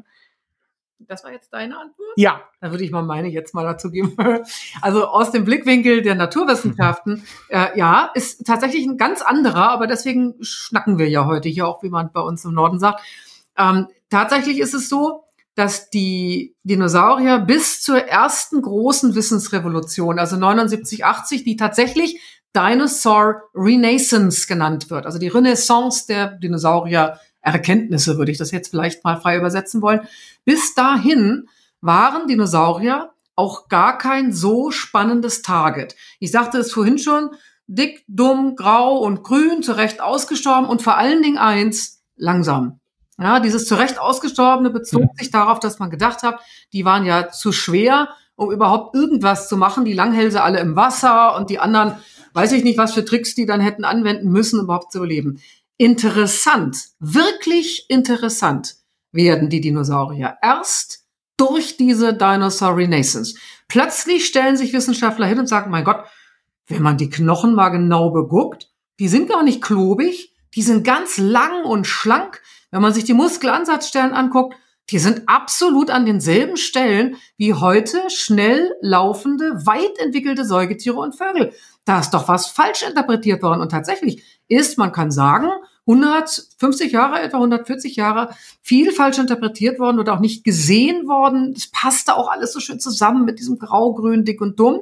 Das war jetzt deine Antwort? Ja. Dann würde ich mal meine jetzt mal dazu geben. Also aus dem Blickwinkel der Naturwissenschaften, äh, ja, ist tatsächlich ein ganz anderer, aber deswegen schnacken wir ja heute hier auch, wie man bei uns im Norden sagt. Ähm, tatsächlich ist es so, dass die Dinosaurier bis zur ersten großen Wissensrevolution, also neunundsiebzig, achtzig, die tatsächlich Dinosaur Renaissance genannt wird, also die Renaissance der Dinosaurier Erkenntnisse, würde ich das jetzt vielleicht mal frei übersetzen wollen. Bis dahin waren Dinosaurier auch gar kein so spannendes Target. Ich sagte es vorhin schon, dick, dumm, grau und grün, zurecht ausgestorben und vor allen Dingen eins, langsam. Ja, dieses zurecht ausgestorbene bezog sich darauf, dass man gedacht hat, die waren ja zu schwer, um überhaupt irgendwas zu machen. Die Langhälse alle im Wasser und die anderen, weiß ich nicht, was für Tricks die dann hätten anwenden müssen, um überhaupt zu überleben. Interessant, wirklich interessant werden die Dinosaurier erst durch diese Dinosaur Renaissance. Plötzlich stellen sich Wissenschaftler hin und sagen, mein Gott, wenn man die Knochen mal genau beguckt, die sind gar nicht klobig, die sind ganz lang und schlank. Wenn man sich die Muskelansatzstellen anguckt, die sind absolut an denselben Stellen wie heute schnell laufende, weit entwickelte Säugetiere und Vögel. Da ist doch was falsch interpretiert worden. Und tatsächlich ist, man kann sagen, hundertfünfzig Jahre, etwa hundertvierzig Jahre, viel falsch interpretiert worden oder auch nicht gesehen worden. Es passte auch alles so schön zusammen mit diesem Grau-Grün, dick und dumm.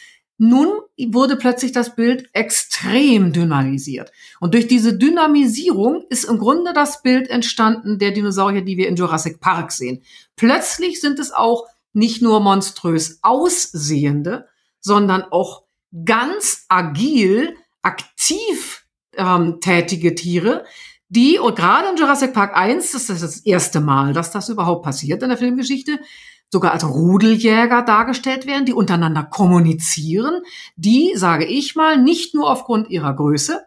Nun wurde plötzlich das Bild extrem dynamisiert. Und durch diese Dynamisierung ist im Grunde das Bild entstanden der Dinosaurier, die wir in Jurassic Park sehen. Plötzlich sind es auch nicht nur monströs aussehende, sondern auch ganz agil, aktiv ähm, tätige Tiere, die, und gerade in Jurassic Park eins, das ist das erste Mal, dass das überhaupt passiert in der Filmgeschichte, sogar als Rudeljäger dargestellt werden, die untereinander kommunizieren, die, sage ich mal, nicht nur aufgrund ihrer Größe,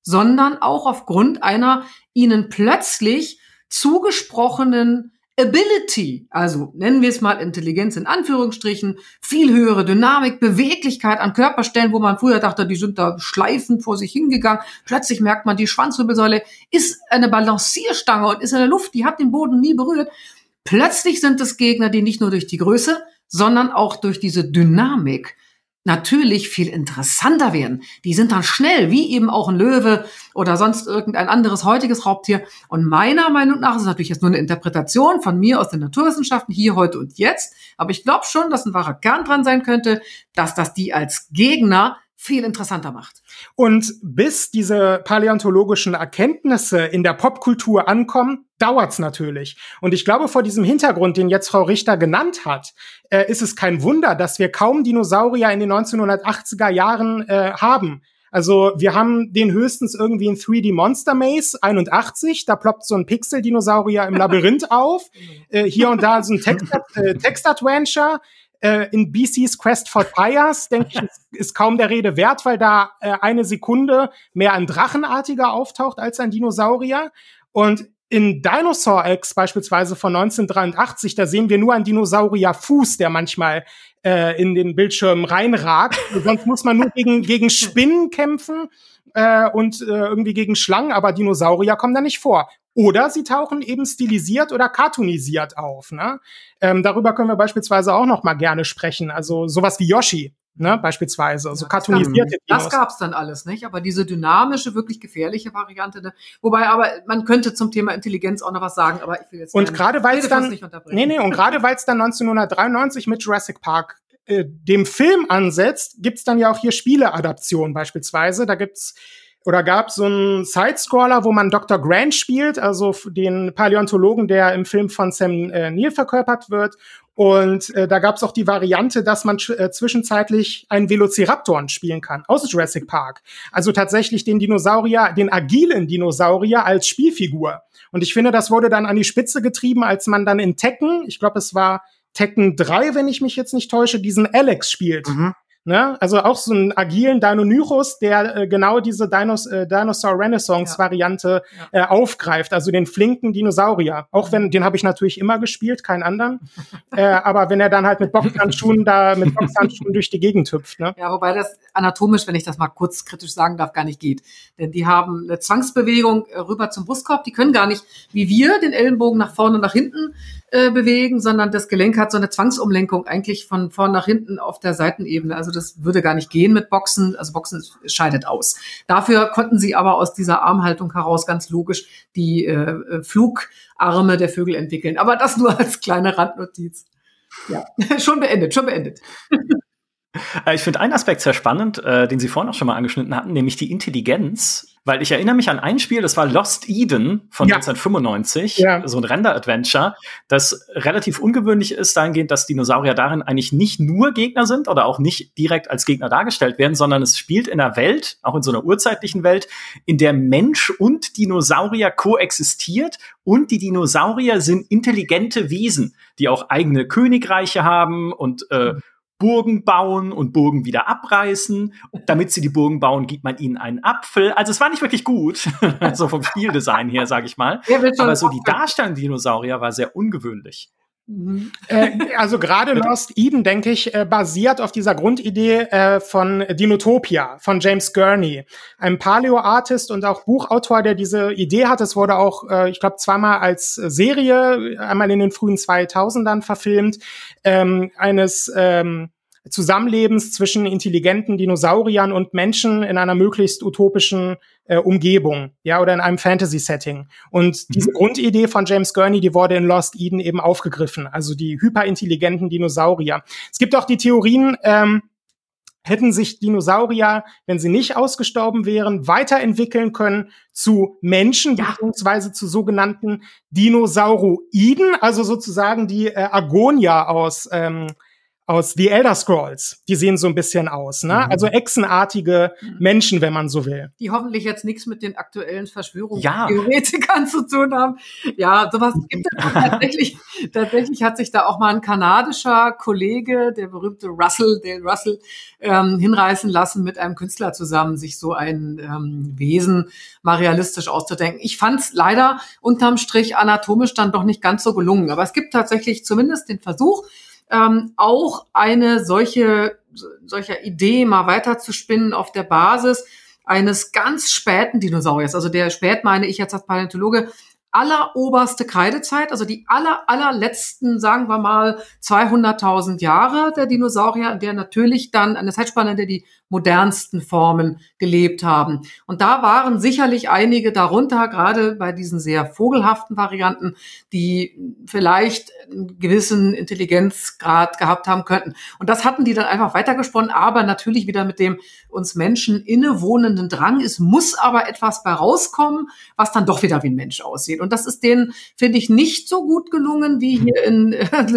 sondern auch aufgrund einer ihnen plötzlich zugesprochenen Ability, also nennen wir es mal Intelligenz in Anführungsstrichen, viel höhere Dynamik, Beweglichkeit an Körperstellen, wo man früher dachte, die sind da schleifend vor sich hingegangen. Plötzlich merkt man, die Schwanzwirbelsäule ist eine Balancierstange und ist in der Luft, die hat den Boden nie berührt. Plötzlich sind es Gegner, die nicht nur durch die Größe, sondern auch durch diese Dynamik natürlich viel interessanter werden. Die sind dann schnell, wie eben auch ein Löwe oder sonst irgendein anderes heutiges Raubtier. Und meiner Meinung nach ist es natürlich jetzt nur eine Interpretation von mir aus den Naturwissenschaften, hier, heute und jetzt. Aber ich glaube schon, dass ein wahrer Kern dran sein könnte, dass das die als Gegner viel interessanter macht. Und bis diese paläontologischen Erkenntnisse in der Popkultur ankommen, dauert's natürlich. Und ich glaube, vor diesem Hintergrund, den jetzt Frau Richter genannt hat, äh, ist es kein Wunder, dass wir kaum Dinosaurier in den neunzehnhundertachtziger Jahren äh, haben. Also wir haben den höchstens irgendwie in drei D Monster Maze einundachtzig, da ploppt so ein Pixel-Dinosaurier im Labyrinth auf. Äh, hier und da so ein Text- äh, Text-Adventure. In B C's Quest for Pyres, denke ich, ist, ist kaum der Rede wert, weil da äh, eine Sekunde mehr ein Drachenartiger auftaucht als ein Dinosaurier. Und in Dinosaur X beispielsweise von neunzehnhundertdreiundachtzig, da sehen wir nur einen Dinosaurierfuß, der manchmal äh, in den Bildschirm reinragt. Sonst muss man nur gegen, gegen Spinnen kämpfen äh, und äh, irgendwie gegen Schlangen, aber Dinosaurier kommen da nicht vor. Oder sie tauchen eben stilisiert oder cartoonisiert auf. Ne? Ähm, darüber können wir beispielsweise auch noch mal gerne sprechen. Also sowas wie Yoshi, ne, beispielsweise. Also ja, cartoonisierte Das, das gab's dann alles, nicht? Aber diese dynamische, wirklich gefährliche Variante. Ne? Wobei, aber man könnte zum Thema Intelligenz auch noch was sagen. Aber ich will jetzt und gerade weil es dann nee nee und gerade weil es dann neunzehnhundertdreiundneunzig mit Jurassic Park äh, dem Film ansetzt, gibt's dann ja auch hier Spieleadaptionen beispielsweise. Da gibt's Oder gab so einen Sidescroller, wo man Doktor Grant spielt, also den Paläontologen, der im Film von Sam äh, Neill verkörpert wird. Und äh, da gab es auch die Variante, dass man äh, zwischenzeitlich einen Velociraptor spielen kann aus Jurassic Park. Also tatsächlich den Dinosaurier, den agilen Dinosaurier als Spielfigur. Und ich finde, das wurde dann an die Spitze getrieben, als man dann in Tekken, ich glaube, es war Tekken drei, wenn ich mich jetzt nicht täusche, diesen Alex spielt. Mhm. Ne? Also auch so einen agilen Deinonychus, der äh, genau diese Dinos, äh, Dinosaur Renaissance-Variante ja. Ja. äh, aufgreift, also den flinken Dinosaurier. Auch wenn, den habe ich natürlich immer gespielt, keinen anderen. äh, aber wenn er dann halt mit Boxhandschuhen da, mit Boxhandschuhen durch die Gegend hüpft. Ne? Ja, wobei das anatomisch, wenn ich das mal kurz kritisch sagen darf, gar nicht geht. Denn die haben eine Zwangsbewegung äh, rüber zum Brustkorb. Die können gar nicht, wie wir, den Ellenbogen nach vorne und nach hinten äh, bewegen, sondern das Gelenk hat so eine Zwangsumlenkung eigentlich von vorn nach hinten auf der Seitenebene. Also das würde gar nicht gehen mit Boxen. Also Boxen scheidet aus. Dafür konnten sie aber aus dieser Armhaltung heraus ganz logisch die äh, Flugarme der Vögel entwickeln. Aber das nur als kleine Randnotiz. Ja, schon beendet, schon beendet. Ich finde einen Aspekt sehr spannend, äh, den Sie vorhin auch schon mal angeschnitten hatten, nämlich die Intelligenz. Weil ich erinnere mich an ein Spiel, das war Lost Eden von ja. neunzehnhundertfünfundneunzig, ja. so ein Render-Adventure, das relativ ungewöhnlich ist dahingehend, dass Dinosaurier darin eigentlich nicht nur Gegner sind oder auch nicht direkt als Gegner dargestellt werden, sondern es spielt in einer Welt, auch in so einer urzeitlichen Welt, in der Mensch und Dinosaurier koexistiert und die Dinosaurier sind intelligente Wesen, die auch eigene Königreiche haben und äh, Burgen bauen und Burgen wieder abreißen. Damit sie die Burgen bauen, gibt man ihnen einen Apfel. Also es war nicht wirklich gut, so vom Spieldesign her, sage ich mal. Aber so die Darstellung der Dinosaurier war sehr ungewöhnlich. Mhm. Äh, also gerade Lost Eden, denke ich, äh, basiert auf dieser Grundidee äh, von Dinotopia, von James Gurney, einem Paleo-Artist und auch Buchautor, der diese Idee hat. Es wurde auch, äh, ich glaube, zweimal als Serie, einmal in den frühen zweitausendern verfilmt, ähm, eines ähm, Zusammenlebens zwischen intelligenten Dinosauriern und Menschen in einer möglichst utopischen äh, Umgebung, ja, oder in einem Fantasy-Setting. Und diese mhm. Grundidee von James Gurney, die wurde in Lost Eden eben aufgegriffen, also die hyperintelligenten Dinosaurier. Es gibt auch die Theorien, ähm, hätten sich Dinosaurier, wenn sie nicht ausgestorben wären, weiterentwickeln können zu Menschen, ja. beziehungsweise zu sogenannten Dinosauroiden, also sozusagen die äh, Agonia aus ähm, aus The Elder Scrolls. Die sehen so ein bisschen aus, ne? Mhm. Also echsenartige mhm. Menschen, wenn man so will. Die hoffentlich jetzt nichts mit den aktuellen Verschwörungstheoretikern ja. zu tun haben. Ja, sowas gibt es tatsächlich. Tatsächlich hat sich da auch mal ein kanadischer Kollege, der berühmte Russell, Dale Russell, ähm, hinreißen lassen, mit einem Künstler zusammen sich so ein ähm, Wesen mal realistisch auszudenken. Ich fand es leider unterm Strich anatomisch dann doch nicht ganz so gelungen. Aber es gibt tatsächlich zumindest den Versuch, Ähm, auch eine solche, solcher Idee mal weiterzuspinnen auf der Basis eines ganz späten Dinosauriers. Also der spät meine ich jetzt als Paläontologe alleroberste Kreidezeit, also die aller, allerletzten, sagen wir mal, zweihunderttausend Jahre der Dinosaurier, in der natürlich dann eine Zeitspanne, in der die modernsten Formen gelebt haben. Und da waren sicherlich einige darunter, gerade bei diesen sehr vogelhaften Varianten, die vielleicht einen gewissen Intelligenzgrad gehabt haben könnten. Und das hatten die dann einfach weitergesponnen, aber natürlich wieder mit dem uns Menschen innewohnenden Drang. Es muss aber etwas bei rauskommen, was dann doch wieder wie ein Mensch aussieht. Und das ist denen, finde ich, nicht so gut gelungen wie hier in,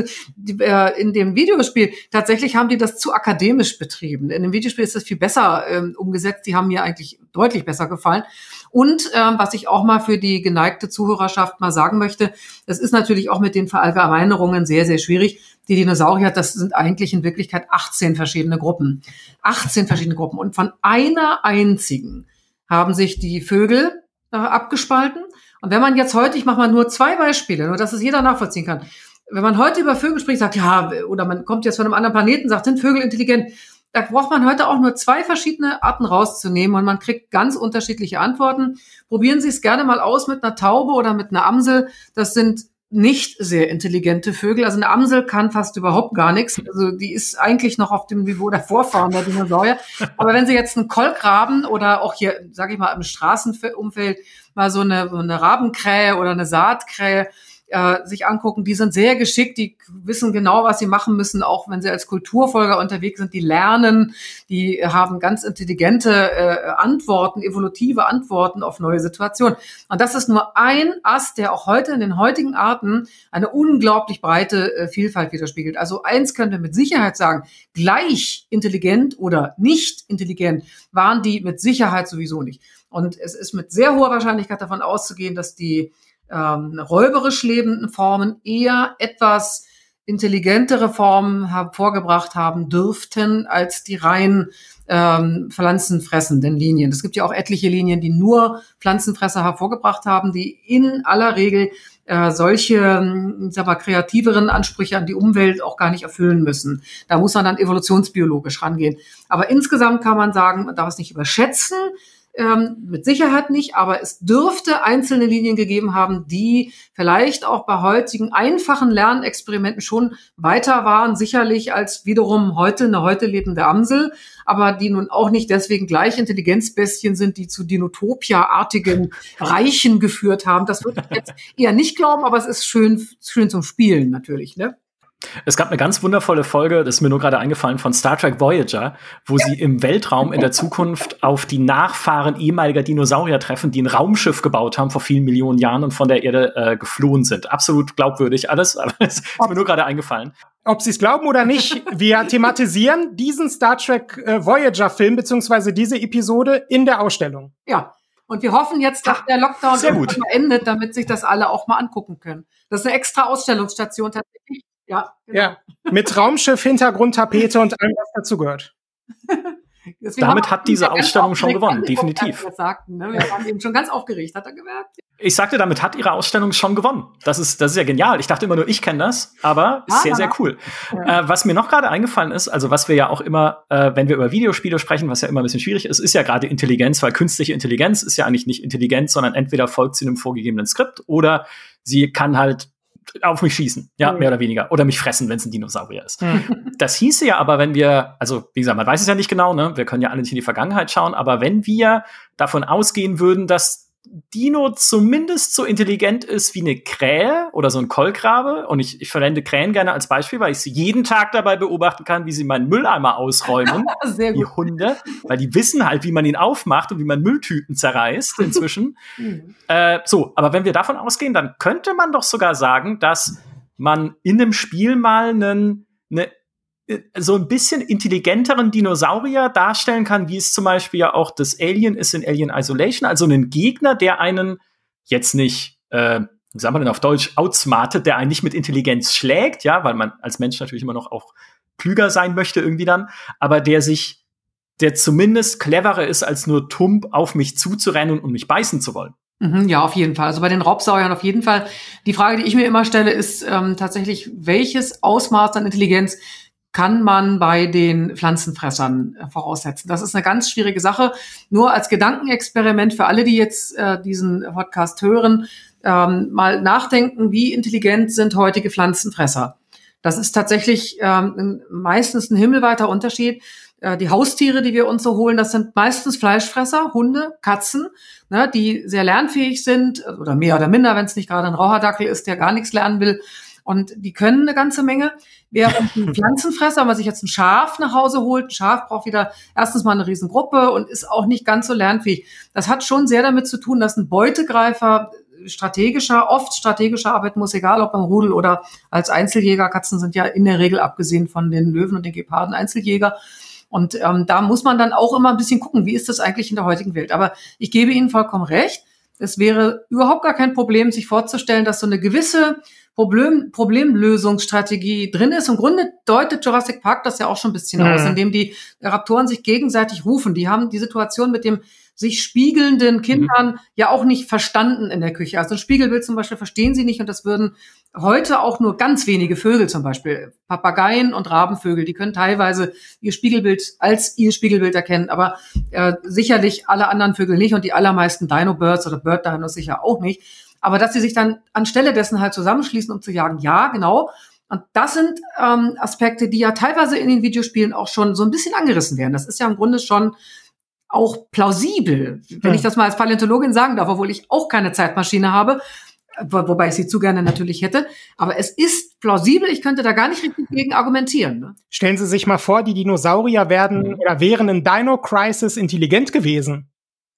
äh, in dem Videospiel. Tatsächlich haben die das zu akademisch betrieben. In dem Videospiel ist das viel besser ähm, umgesetzt. Die haben mir eigentlich deutlich besser gefallen. Und ähm, was ich auch mal für die geneigte Zuhörerschaft mal sagen möchte, das ist natürlich auch mit den Verallgemeinerungen sehr, sehr schwierig. Die Dinosaurier, das sind eigentlich in Wirklichkeit achtzehn verschiedene Gruppen. achtzehn verschiedene Gruppen. Und von einer einzigen haben sich die Vögel äh, abgespalten. Und wenn man jetzt heute, ich mache mal nur zwei Beispiele, nur dass es jeder nachvollziehen kann. Wenn man heute über Vögel spricht, sagt, ja, oder man kommt jetzt von einem anderen Planeten, sagt, sind Vögel intelligent? Da braucht man heute auch nur zwei verschiedene Arten rauszunehmen und man kriegt ganz unterschiedliche Antworten. Probieren Sie es gerne mal aus mit einer Taube oder mit einer Amsel. Das sind nicht sehr intelligente Vögel. Also eine Amsel kann fast überhaupt gar nichts. Also die ist eigentlich noch auf dem Niveau der Vorfahren der Dinosaurier. Aber wenn Sie jetzt einen Kolkraben oder auch hier, sage ich mal, im Straßenumfeld mal so eine, so eine Rabenkrähe oder eine Saatkrähe äh, sich angucken, die sind sehr geschickt, die wissen genau, was sie machen müssen, auch wenn sie als Kulturfolger unterwegs sind, die lernen, die haben ganz intelligente äh, Antworten, evolutive Antworten auf neue Situationen. Und das ist nur ein Ast, der auch heute in den heutigen Arten eine unglaublich breite äh, Vielfalt widerspiegelt. Also eins können wir mit Sicherheit sagen, gleich intelligent oder nicht intelligent waren die mit Sicherheit sowieso nicht. Und es ist mit sehr hoher Wahrscheinlichkeit davon auszugehen, dass die ähm, räuberisch lebenden Formen eher etwas intelligentere Formen hervorgebracht haben dürften als die rein ähm, pflanzenfressenden Linien. Es gibt ja auch etliche Linien, die nur Pflanzenfresser hervorgebracht haben, die in aller Regel äh, solche, ich sag mal, kreativeren Ansprüche an die Umwelt auch gar nicht erfüllen müssen. Da muss man dann evolutionsbiologisch rangehen. Aber insgesamt kann man sagen, man darf es nicht überschätzen. Ähm, mit Sicherheit nicht, aber es dürfte einzelne Linien gegeben haben, die vielleicht auch bei heutigen einfachen Lernexperimenten schon weiter waren, sicherlich als wiederum heute eine heute lebende Amsel, aber die nun auch nicht deswegen gleich Intelligenzbestien sind, die zu Dinotopia-artigen Reichen geführt haben. Das würde ich jetzt eher nicht glauben, aber es ist schön, schön zum Spielen natürlich, ne? Es gab eine ganz wundervolle Folge, das ist mir nur gerade eingefallen, von Star Trek Voyager, wo sie im Weltraum in der Zukunft auf die Nachfahren ehemaliger Dinosaurier treffen, die ein Raumschiff gebaut haben vor vielen Millionen Jahren und von der Erde äh, geflohen sind. Absolut glaubwürdig alles, aber es ist mir nur gerade eingefallen. Ob Sie es glauben oder nicht, wir thematisieren diesen Star Trek äh, Voyager-Film beziehungsweise diese Episode in der Ausstellung. Ja. Und wir hoffen jetzt, dass der Lockdown irgendwann mal endet, damit sich das alle auch mal angucken können. Das ist eine extra Ausstellungsstation tatsächlich. Ja, genau. Ja, mit Raumschiff, Hintergrund, Tapete und allem, was dazu gehört. Damit hat diese Ausstellung schon gewonnen, definitiv. Wir, sagten, ne? Wir waren eben schon ganz aufgeregt, hat er gemerkt. Ich sagte, damit hat ihre Ausstellung schon gewonnen. Das ist, das ist ja genial. Ich dachte immer nur, ich kenne das, aber ja, sehr, sehr cool. Ja. Äh, was mir noch gerade eingefallen ist, also was wir ja auch immer, äh, wenn wir über Videospiele sprechen, was ja immer ein bisschen schwierig ist, ist ja gerade Intelligenz, weil künstliche Intelligenz ist ja eigentlich nicht Intelligenz, sondern entweder folgt sie einem vorgegebenen Skript oder sie kann halt auf mich schießen, ja, mhm. mehr oder weniger. Oder mich fressen, wenn es ein Dinosaurier ist. Mhm. Das hieße ja aber, wenn wir, also wie gesagt, man weiß es ja nicht genau, ne? Wir können ja alle nicht in die Vergangenheit schauen, aber wenn wir davon ausgehen würden, dass Dino zumindest so intelligent ist wie eine Krähe oder so ein Kolkrabe, und ich, ich verwende Krähen gerne als Beispiel, weil ich sie jeden Tag dabei beobachten kann, wie sie meinen Mülleimer ausräumen, Sehr gut. die Hunde, weil die wissen halt, wie man ihn aufmacht und wie man Mülltüten zerreißt inzwischen. mhm. äh, so, aber wenn wir davon ausgehen, dann könnte man doch sogar sagen, dass man in einem Spiel mal einen, eine so ein bisschen intelligenteren Dinosaurier darstellen kann, wie es zum Beispiel ja auch das Alien ist in Alien Isolation, also einen Gegner, der einen jetzt nicht, äh, wie sagt man denn auf Deutsch, outsmartet, der einen nicht mit Intelligenz schlägt, ja, weil man als Mensch natürlich immer noch auch klüger sein möchte irgendwie dann, aber der sich, der zumindest cleverer ist, als nur tump auf mich zuzurennen und mich beißen zu wollen. Mhm, ja, auf jeden Fall. Also bei den Raubsauriern auf jeden Fall. Die Frage, die ich mir immer stelle, ist ähm, tatsächlich, welches Ausmaß an Intelligenz kann man bei den Pflanzenfressern äh, voraussetzen? Das ist eine ganz schwierige Sache. Nur als Gedankenexperiment für alle, die jetzt äh, diesen Podcast hören, ähm, mal nachdenken, wie intelligent sind heutige Pflanzenfresser? Das ist tatsächlich ähm, meistens ein himmelweiter Unterschied. Äh, die Haustiere, die wir uns so holen, das sind meistens Fleischfresser, Hunde, Katzen, ne, die sehr lernfähig sind oder mehr oder minder, wenn es nicht gerade ein Raucherdackel ist, der gar nichts lernen will. Und die können eine ganze Menge. Während ein Pflanzenfresser, wenn man sich jetzt ein Schaf nach Hause holt, ein Schaf braucht wieder erstens mal eine Riesengruppe und ist auch nicht ganz so lernfähig. Das hat schon sehr damit zu tun, dass ein Beutegreifer strategischer, oft strategischer arbeiten muss, egal ob im Rudel oder als Einzeljäger. Katzen sind ja in der Regel, abgesehen von den Löwen und den Geparden, Einzeljäger. Und ähm, da muss man dann auch immer ein bisschen gucken, wie ist das eigentlich in der heutigen Welt. Aber ich gebe Ihnen vollkommen recht. Es wäre überhaupt gar kein Problem, sich vorzustellen, dass so eine gewisse Problem, Problemlösungsstrategie drin ist. Im Grunde deutet Jurassic Park das ja auch schon ein bisschen mhm. aus, indem die Raptoren sich gegenseitig rufen. Die haben die Situation mit dem sich spiegelnden Kindern mhm. ja auch nicht verstanden in der Küche. Also ein Spiegelbild zum Beispiel verstehen sie nicht und das würden heute auch nur ganz wenige Vögel, zum Beispiel Papageien und Rabenvögel, die können teilweise ihr Spiegelbild als ihr Spiegelbild erkennen, aber äh, sicherlich alle anderen Vögel nicht und die allermeisten Dino-Birds oder Bird-Dinos sicher auch nicht. Aber dass sie sich dann anstelle dessen halt zusammenschließen, um zu jagen, ja, genau. Und das sind ähm, Aspekte, die ja teilweise in den Videospielen auch schon so ein bisschen angerissen werden. Das ist ja im Grunde schon auch plausibel, wenn ich das mal als Paläontologin sagen darf, obwohl ich auch keine Zeitmaschine habe, wo, wobei ich sie zu gerne natürlich hätte. Aber es ist plausibel, ich könnte da gar nicht richtig gegen argumentieren. Ne? Stellen Sie sich mal vor, die Dinosaurier werden oder wären in Dino Crisis intelligent gewesen.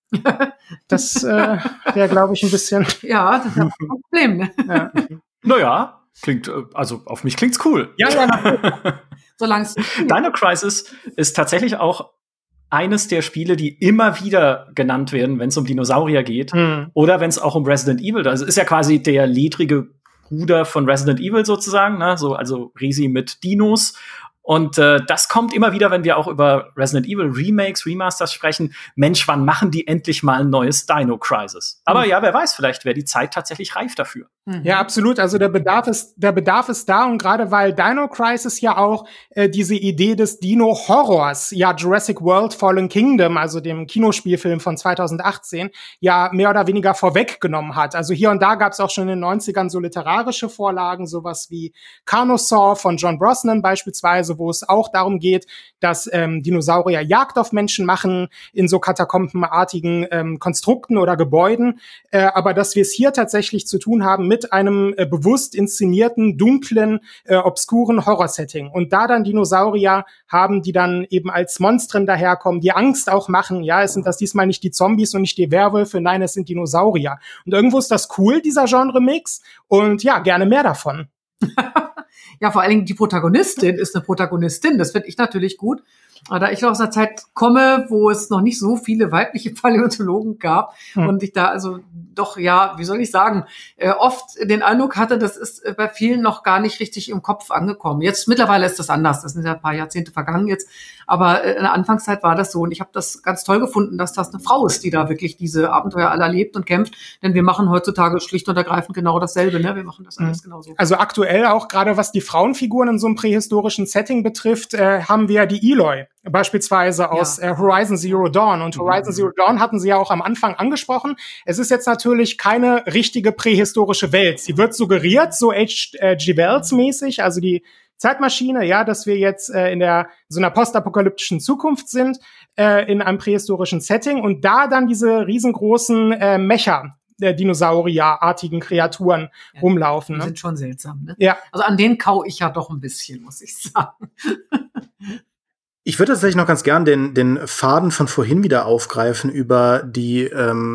Das äh, wäre, glaube ich, ein bisschen... Ja, das ist ja ein Problem. Ne? Ja. Naja, klingt, also auf mich klingt's cool. Ja, ja. Solange Dino Crisis ist tatsächlich auch eines der Spiele, die immer wieder genannt werden, wenn es um Dinosaurier geht. Hm. Oder wenn es auch um Resident Evil, also ist ja quasi der ledrige Bruder von Resident Evil sozusagen, ne? So, also Resi mit Dinos. Und äh, das kommt immer wieder, wenn wir auch über Resident Evil Remakes, Remasters sprechen. Mensch, wann machen die endlich mal ein neues Dino Crisis? Aber mhm. ja, wer weiß, vielleicht wäre die Zeit tatsächlich reif dafür. Mhm. Ja, absolut. Also der Bedarf ist, der Bedarf ist da. Und gerade weil Dino Crisis ja auch äh, diese Idee des Dino-Horrors, ja Jurassic World Fallen Kingdom, also dem Kinospielfilm von zweitausendachtzehn, ja mehr oder weniger vorweggenommen hat. Also hier und da gab es auch schon in den neunzigern so literarische Vorlagen, sowas wie Carnosaur von John Brosnan beispielsweise, wo es auch darum geht, dass ähm, Dinosaurier Jagd auf Menschen machen in so katakombenartigen ähm, Konstrukten oder Gebäuden, äh, aber dass wir es hier tatsächlich zu tun haben mit einem äh, bewusst inszenierten, dunklen, äh, obskuren Horror-Setting. Und da dann Dinosaurier haben, die dann eben als Monstren daherkommen, die Angst auch machen, ja, es sind das diesmal nicht die Zombies und nicht die Werwölfe, nein, es sind Dinosaurier. Und irgendwo ist das cool, dieser Genre-Mix, und ja, gerne mehr davon. Ja, vor allen Dingen die Protagonistin ist eine Protagonistin. Das finde ich natürlich gut. Aber da ich noch aus einer Zeit komme, wo es noch nicht so viele weibliche Paläontologen gab hm. und ich da also doch, ja, wie soll ich sagen, äh, oft den Eindruck hatte, das ist äh, bei vielen noch gar nicht richtig im Kopf angekommen. Jetzt mittlerweile ist das anders. Das sind ja ein paar Jahrzehnte vergangen jetzt. Aber äh, in der Anfangszeit war das so. Und ich habe das ganz toll gefunden, dass das eine Frau ist, die da wirklich diese Abenteuer alle erlebt und kämpft. Denn wir machen heutzutage schlicht und ergreifend genau dasselbe. Ne? Wir machen das alles hm. genauso. Also aktuell auch, gerade was die Frauenfiguren in so einem prähistorischen Setting betrifft, äh, haben wir die Eloy. Beispielsweise aus ja. äh, Horizon Zero Dawn. Und Horizon mhm. Zero Dawn hatten Sie ja auch am Anfang angesprochen. Es ist jetzt natürlich keine richtige prähistorische Welt. Sie wird suggeriert, so H G Wells mäßig, also die Zeitmaschine, ja, dass wir jetzt äh, in der so einer postapokalyptischen Zukunft sind, äh, in einem prähistorischen Setting und da dann diese riesengroßen äh, Mecha der Dinosaurierartigen Kreaturen ja, rumlaufen. Die ne? sind schon seltsam, ne? Ja. Also an denen kau ich ja doch ein bisschen, muss ich sagen. Ich würde tatsächlich noch ganz gern den, den Faden von vorhin wieder aufgreifen über die ähm,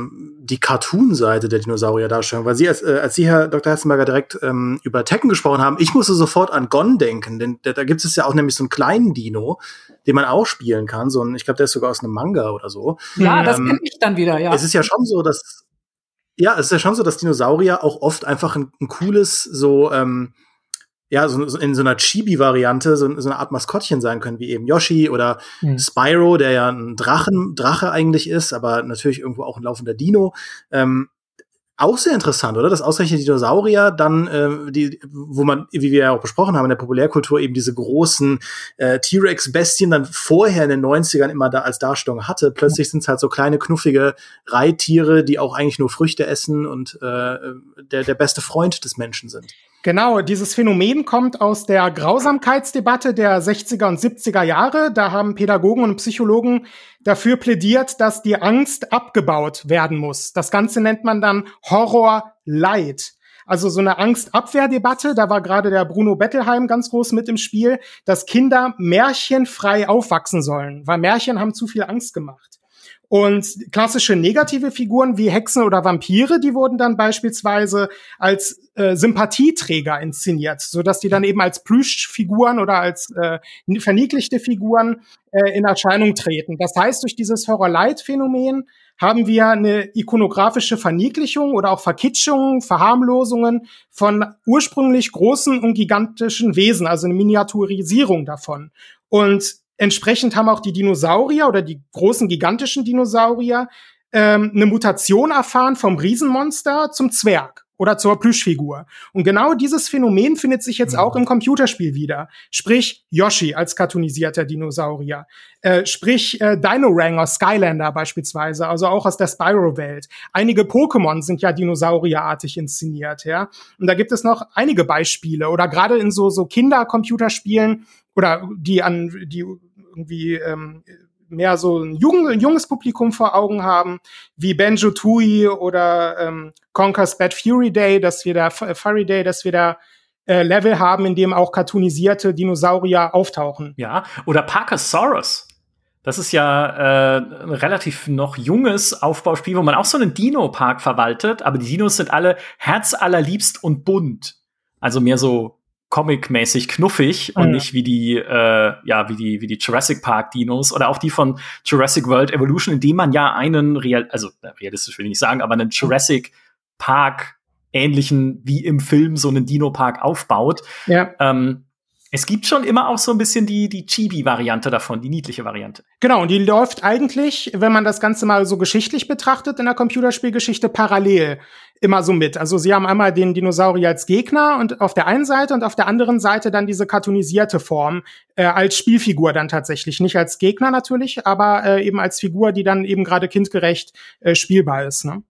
die Cartoon-Seite der Dinosaurier-Darstellung, weil Sie, als, äh, als Sie, Herr Doktor Herzenberger, direkt ähm, über Tekken gesprochen haben, ich musste sofort an Gon denken, denn da, da gibt es ja auch nämlich so einen kleinen Dino, den man auch spielen kann, so ein, ich glaube, der ist sogar aus einem Manga oder so. Ja, das ähm, kenne ich dann wieder, ja. Es ist ja schon so, dass ja, es ist ja schon so, dass Dinosaurier auch oft einfach ein, ein cooles, so ähm, ja, so, so in so einer Chibi-Variante so, so eine Art Maskottchen sein können, wie eben Yoshi oder hm. Spyro, der ja ein Drachen, Drache eigentlich ist, aber natürlich irgendwo auch ein laufender Dino. Ähm, auch sehr interessant, oder? Dass ausgerechnet Dinosaurier dann, äh, die, wo man, wie wir ja auch besprochen haben, in der Populärkultur eben diese großen äh, T-Rex-Bestien dann vorher in den neunzigern immer da als Darstellung hatte. Plötzlich sind es halt so kleine, knuffige Reittiere, die auch eigentlich nur Früchte essen und äh, der, der beste Freund des Menschen sind. Genau, dieses Phänomen kommt aus der Grausamkeitsdebatte der sechziger und siebziger Jahre. Da haben Pädagogen und Psychologen dafür plädiert, dass die Angst abgebaut werden muss. Das Ganze nennt man dann Horror-Light. Also so eine Angst-Abwehr-Debatte, da war gerade der Bruno Bettelheim ganz groß mit im Spiel, dass Kinder märchenfrei aufwachsen sollen, weil Märchen haben zu viel Angst gemacht. Und klassische negative Figuren wie Hexen oder Vampire, die wurden dann beispielsweise als äh, Sympathieträger inszeniert, sodass die dann eben als Plüschfiguren oder als äh, verniedlichte Figuren äh, in Erscheinung treten. Das heißt, durch dieses Horror-Light-Phänomen haben wir eine ikonografische Verniedlichung oder auch Verkitschung, Verharmlosungen von ursprünglich großen und gigantischen Wesen, also eine Miniaturisierung davon. Und entsprechend haben auch die Dinosaurier oder die großen gigantischen Dinosaurier ähm, eine Mutation erfahren vom Riesenmonster zum Zwerg oder zur Plüschfigur. Und genau dieses Phänomen findet sich jetzt auch im Computerspiel wieder. Sprich Yoshi als cartoonisierter Dinosaurier. Äh, sprich äh, Dino-Rang aus Skylander beispielsweise, also auch aus der Spyro-Welt. Einige Pokémon sind ja dinosaurierartig inszeniert, ja. Und da gibt es noch einige Beispiele. Oder gerade in so so Kinder-Computerspielen oder die an die irgendwie ähm, mehr so ein, jung, ein junges Publikum vor Augen haben, wie Banjo-Tooie oder ähm, Conker's Bad Fury Day, dass wir da Furry Day, dass wir da äh, Level haben, in dem auch cartoonisierte Dinosaurier auftauchen. Ja, oder Parkasaurus. Das ist ja äh, ein relativ noch junges Aufbauspiel, wo man auch so einen Dino-Park verwaltet, aber die Dinos sind alle herzallerliebst und bunt. Also mehr so Comic-mäßig knuffig und ja. nicht wie die, äh, ja, wie die, wie die Jurassic Park Dinos oder auch die von Jurassic World Evolution, in dem man ja einen real, also realistisch will ich nicht sagen, aber einen Jurassic Park ähnlichen wie im Film so einen Dino-Park aufbaut. Ja. Ähm, es gibt schon immer auch so ein bisschen die, die Chibi-Variante davon, die niedliche Variante. Genau, und die läuft eigentlich, wenn man das Ganze mal so geschichtlich betrachtet, in der Computerspielgeschichte parallel immer so mit. Also sie haben einmal den Dinosaurier als Gegner und auf der einen Seite und auf der anderen Seite dann diese cartoonisierte Form äh, als Spielfigur dann tatsächlich. Nicht als Gegner natürlich, aber äh, eben als Figur, die dann eben gerade kindgerecht äh, spielbar ist, ne?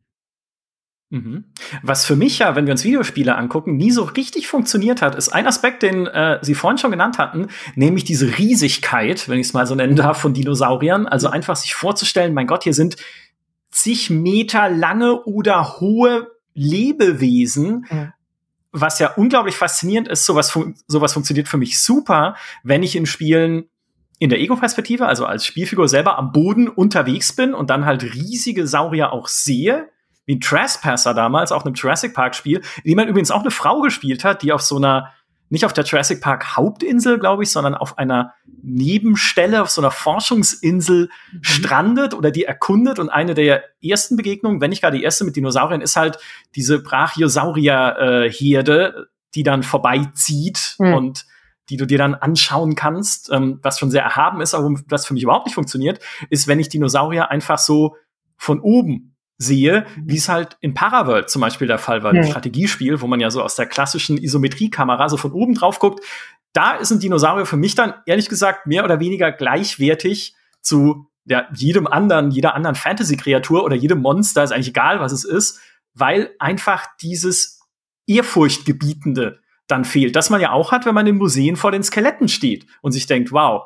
Mhm. Was für mich ja, wenn wir uns Videospiele angucken, nie so richtig funktioniert hat, ist ein Aspekt, den äh, Sie vorhin schon genannt hatten, nämlich diese Riesigkeit, wenn ich es mal so nennen darf, von Dinosauriern. Also einfach sich vorzustellen, mein Gott, hier sind zig Meter lange oder hohe Lebewesen, mhm. was ja unglaublich faszinierend ist. Sowas, fun- sowas funktioniert für mich super, wenn ich in Spielen in der Ego-Perspektive, also als Spielfigur selber am Boden unterwegs bin und dann halt riesige Saurier auch sehe, wie ein Trespasser damals, auch in einem Jurassic Park-Spiel, in dem man übrigens auch eine Frau gespielt hat, die auf so einer, nicht auf der Jurassic Park Hauptinsel, glaube ich, sondern auf einer Nebenstelle, auf so einer Forschungsinsel mhm. strandet oder die erkundet. Und eine der ersten Begegnungen, wenn nicht gar die erste mit Dinosauriern, ist halt diese Brachiosaurier-Herde, äh, die dann vorbeizieht mhm. und die du dir dann anschauen kannst, ähm, was schon sehr erhaben ist, aber was für mich überhaupt nicht funktioniert, ist, wenn ich Dinosaurier einfach so von oben sehe, wie es halt in Paraworld zum Beispiel der Fall war, ein ja. Strategiespiel, wo man ja so aus der klassischen Isometriekamera so von oben drauf guckt. Da ist ein Dinosaurier für mich dann, ehrlich gesagt, mehr oder weniger gleichwertig zu ja, jedem anderen, jeder anderen Fantasy-Kreatur oder jedem Monster, ist eigentlich egal, was es ist, weil einfach dieses Ehrfurchtgebietende dann fehlt, das man ja auch hat, wenn man in Museen vor den Skeletten steht und sich denkt, wow,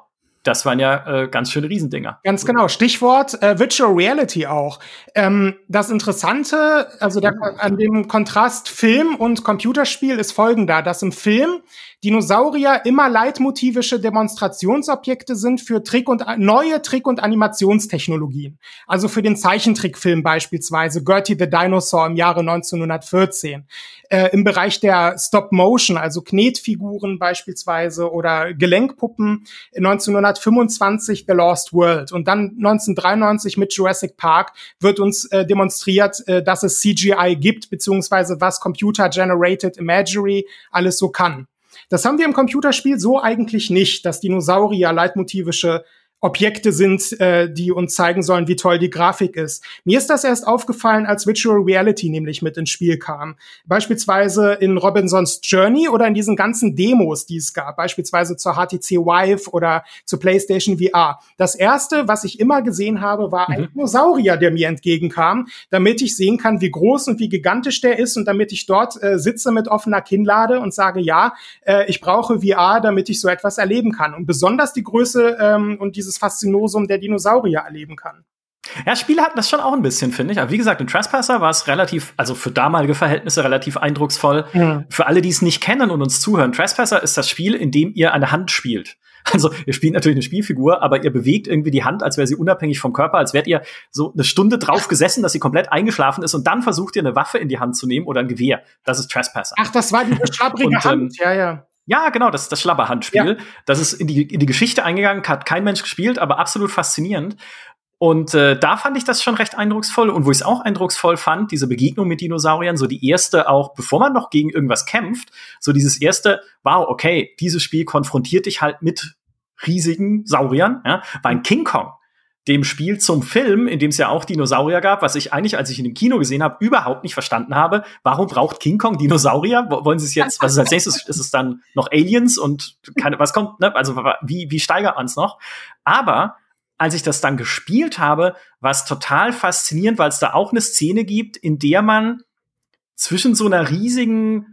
das waren ja äh, ganz schöne Riesendinger. Ganz genau. Stichwort äh, Virtual Reality auch. Ähm, das Interessante, also der, an dem Kontrast Film und Computerspiel ist folgender, dass im Film Dinosaurier immer leitmotivische Demonstrationsobjekte sind für Trick- und neue Trick- und Animationstechnologien. Also für den Zeichentrickfilm beispielsweise Gertie the Dinosaur im Jahre neunzehnhundertvierzehn. Äh, im Bereich der Stop-Motion, also Knetfiguren beispielsweise oder Gelenkpuppen, neunzehnhundertfünfundzwanzig The Lost World. Und dann neunzehnhundertdreiundneunzig mit Jurassic Park wird uns äh, demonstriert, äh, dass es C G I gibt, beziehungsweise was Computer-Generated Imagery alles so kann. Das haben wir im Computerspiel so eigentlich nicht, dass Dinosaurier leitmotivische Objekte sind, äh, die uns zeigen sollen, wie toll die Grafik ist. Mir ist das erst aufgefallen, als Virtual Reality nämlich mit ins Spiel kam. Beispielsweise in Robinson's Journey oder in diesen ganzen Demos, die es gab, beispielsweise zur H T C Vive oder zur PlayStation V R. Das erste, was ich immer gesehen habe, war ein mhm. Dinosaurier, der mir entgegenkam, damit ich sehen kann, wie groß und wie gigantisch der ist und damit ich dort äh, sitze mit offener Kinnlade und sage, ja, äh, ich brauche V R, damit ich so etwas erleben kann. Und besonders die Größe ähm, und diese Faszinosum der Dinosaurier erleben kann. Ja, Spiele hatten das schon auch ein bisschen, finde ich. Aber wie gesagt, in Trespasser war es relativ, also für damalige Verhältnisse relativ eindrucksvoll. Mhm. Für alle, die es nicht kennen und uns zuhören, Trespasser ist das Spiel, in dem ihr eine Hand spielt. Also ihr spielt natürlich eine Spielfigur, aber ihr bewegt irgendwie die Hand, als wäre sie unabhängig vom Körper, als wärt ihr so eine Stunde drauf gesessen, dass sie komplett eingeschlafen ist und dann versucht ihr eine Waffe in die Hand zu nehmen oder ein Gewehr. Das ist Trespasser. Ach, das war diese schlabbrige und, Hand, ja, ja. Ja, genau, das ist das Schlabberhandspiel. Ja. Das ist in die, in die Geschichte eingegangen, hat kein Mensch gespielt, aber absolut faszinierend. Und äh, da fand ich das schon recht eindrucksvoll. Und wo ich es auch eindrucksvoll fand, diese Begegnung mit Dinosauriern, so die erste auch, bevor man noch gegen irgendwas kämpft, so dieses erste, wow, okay, dieses Spiel konfrontiert dich halt mit riesigen Sauriern, ja, war ein King Kong. Dem Spiel zum Film, in dem es ja auch Dinosaurier gab, was ich eigentlich, als ich in dem Kino gesehen habe, überhaupt nicht verstanden habe. Warum braucht King Kong Dinosaurier? Wollen sie es jetzt, was ist als nächstes? Ist es dann noch Aliens und keine, was kommt, ne? Also wie, wie steigert man es noch? Aber als ich das dann gespielt habe, war es total faszinierend, weil es da auch eine Szene gibt, in der man zwischen so einer riesigen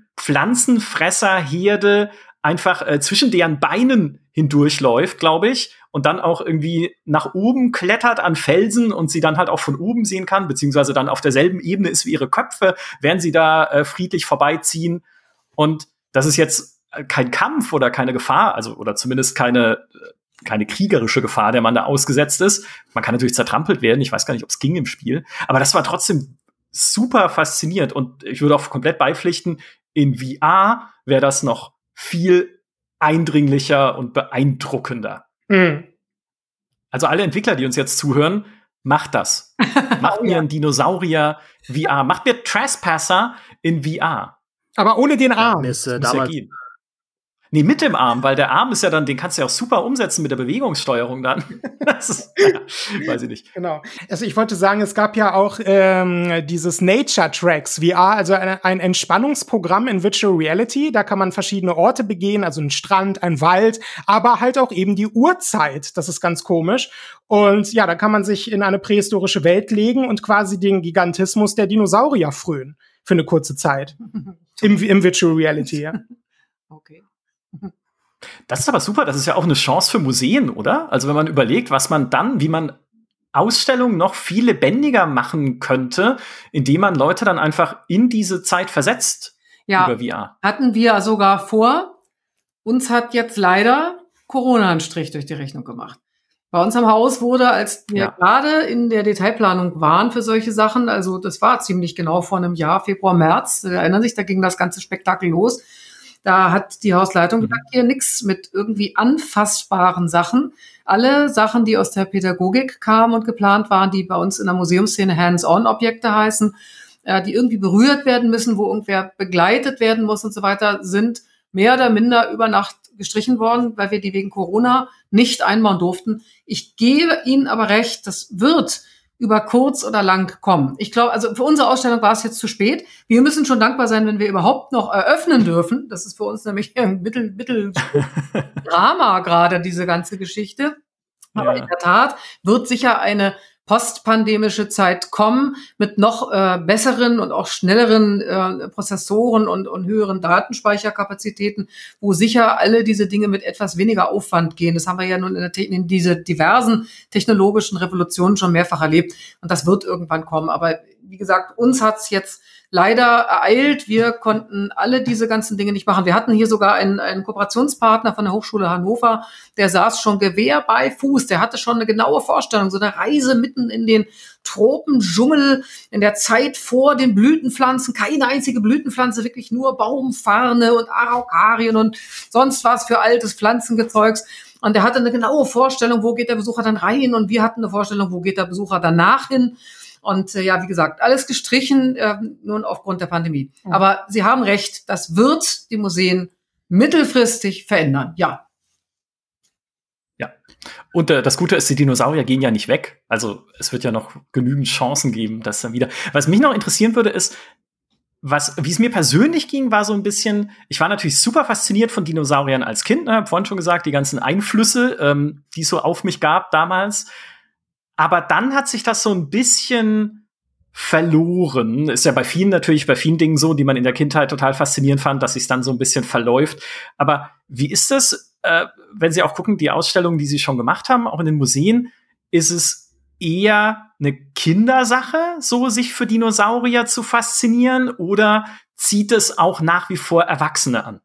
Pflanzenfresserherde einfach äh, zwischen deren Beinen hindurchläuft, glaube ich, und dann auch irgendwie nach oben klettert an Felsen und sie dann halt auch von oben sehen kann, beziehungsweise dann auf derselben Ebene ist wie ihre Köpfe, während sie da äh, friedlich vorbeiziehen. Und das ist jetzt kein Kampf oder keine Gefahr, also oder zumindest keine keine kriegerische Gefahr, der man da ausgesetzt ist. Man kann natürlich zertrampelt werden, ich weiß gar nicht, ob es ging im Spiel, aber das war trotzdem super faszinierend und ich würde auch komplett beipflichten, in V R wäre das noch viel eindringlicher und beeindruckender. Mhm. Also alle Entwickler, die uns jetzt zuhören, macht das. Macht mir einen Dinosaurier V R. Macht mir Trespasser in V R. Aber ohne den Arm. Ja, ist, äh, damals ja Nee, mit dem Arm, weil der Arm ist ja dann, den kannst du ja auch super umsetzen mit der Bewegungssteuerung dann. Das ist, ja, weiß ich nicht. Genau. Also ich wollte sagen, es gab ja auch ähm, dieses Nature Tracks V R, also ein, ein Entspannungsprogramm in Virtual Reality. Da kann man verschiedene Orte begehen, also ein Strand, ein Wald, aber halt auch eben die Uhrzeit. Das ist ganz komisch. Und ja, da kann man sich in eine prähistorische Welt legen und quasi den Gigantismus der Dinosaurier frönen für eine kurze Zeit. Im, im Virtual Reality, ja. Okay. Das ist aber super, das ist ja auch eine Chance für Museen, oder? Also wenn man überlegt, was man dann, wie man Ausstellungen noch viel lebendiger machen könnte, indem man Leute dann einfach in diese Zeit versetzt ja, über V R. Hatten wir sogar vor. Uns hat jetzt leider Corona einen Strich durch die Rechnung gemacht. Bei uns am Haus wurde, als wir ja. gerade in der Detailplanung waren für solche Sachen, also das war ziemlich genau vor einem Jahr, Februar, März, Sie erinnern sich, da ging das ganze Spektakel los. Da hat die Hausleitung gesagt, hier nix mit irgendwie anfassbaren Sachen. Alle Sachen, die aus der Pädagogik kamen und geplant waren, die bei uns in der Museumsszene Hands-on-Objekte heißen, äh, die irgendwie berührt werden müssen, wo irgendwer begleitet werden muss und so weiter, sind mehr oder minder über Nacht gestrichen worden, weil wir die wegen Corona nicht einbauen durften. Ich gebe Ihnen aber recht, das wird über kurz oder lang kommen. Ich glaube, also für unsere Ausstellung war es jetzt zu spät. Wir müssen schon dankbar sein, wenn wir überhaupt noch eröffnen dürfen. Das ist für uns nämlich ein Mittel, Mittel Drama gerade, diese ganze Geschichte. Aber ja. in der Tat wird sicher eine postpandemische Zeit kommen mit noch äh, besseren und auch schnelleren äh, Prozessoren und, und höheren Datenspeicherkapazitäten, wo sicher alle diese Dinge mit etwas weniger Aufwand gehen. Das haben wir ja nun in, der Te- in diese diversen technologischen Revolutionen schon mehrfach erlebt und das wird irgendwann kommen. Aber wie gesagt, uns hat's jetzt leider ereilt. Wir konnten alle diese ganzen Dinge nicht machen. Wir hatten hier sogar einen, einen Kooperationspartner von der Hochschule Hannover, der saß schon Gewehr bei Fuß. Der hatte schon eine genaue Vorstellung, so eine Reise mitten in den Tropendschungel, in der Zeit vor den Blütenpflanzen. Keine einzige Blütenpflanze, wirklich nur Baumfarne und Araukarien und sonst was für altes Pflanzengezeugs. Und der hatte eine genaue Vorstellung, wo geht der Besucher dann rein? Und wir hatten eine Vorstellung, wo geht der Besucher danach hin? Und äh, ja, wie gesagt, alles gestrichen, äh, nun aufgrund der Pandemie. Mhm. Aber Sie haben recht, das wird die Museen mittelfristig verändern, ja. Ja, und äh, das Gute ist, die Dinosaurier gehen ja nicht weg. Also es wird ja noch genügend Chancen geben, dass dann wieder. Was mich noch interessieren würde, ist, was, wie es mir persönlich ging, war so ein bisschen, ich war natürlich super fasziniert von Dinosauriern als Kind, ne, hab vorhin schon gesagt, die ganzen Einflüsse, ähm, die es so auf mich gab damals. Aber dann hat sich das so ein bisschen verloren. Ist ja bei vielen natürlich, bei vielen Dingen so, die man in der Kindheit total faszinierend fand, dass sich dann so ein bisschen verläuft. Aber wie ist das, äh, wenn Sie auch gucken, die Ausstellungen, die Sie schon gemacht haben, auch in den Museen, ist es eher eine Kindersache, so sich für Dinosaurier zu faszinieren, oder zieht es auch nach wie vor Erwachsene an?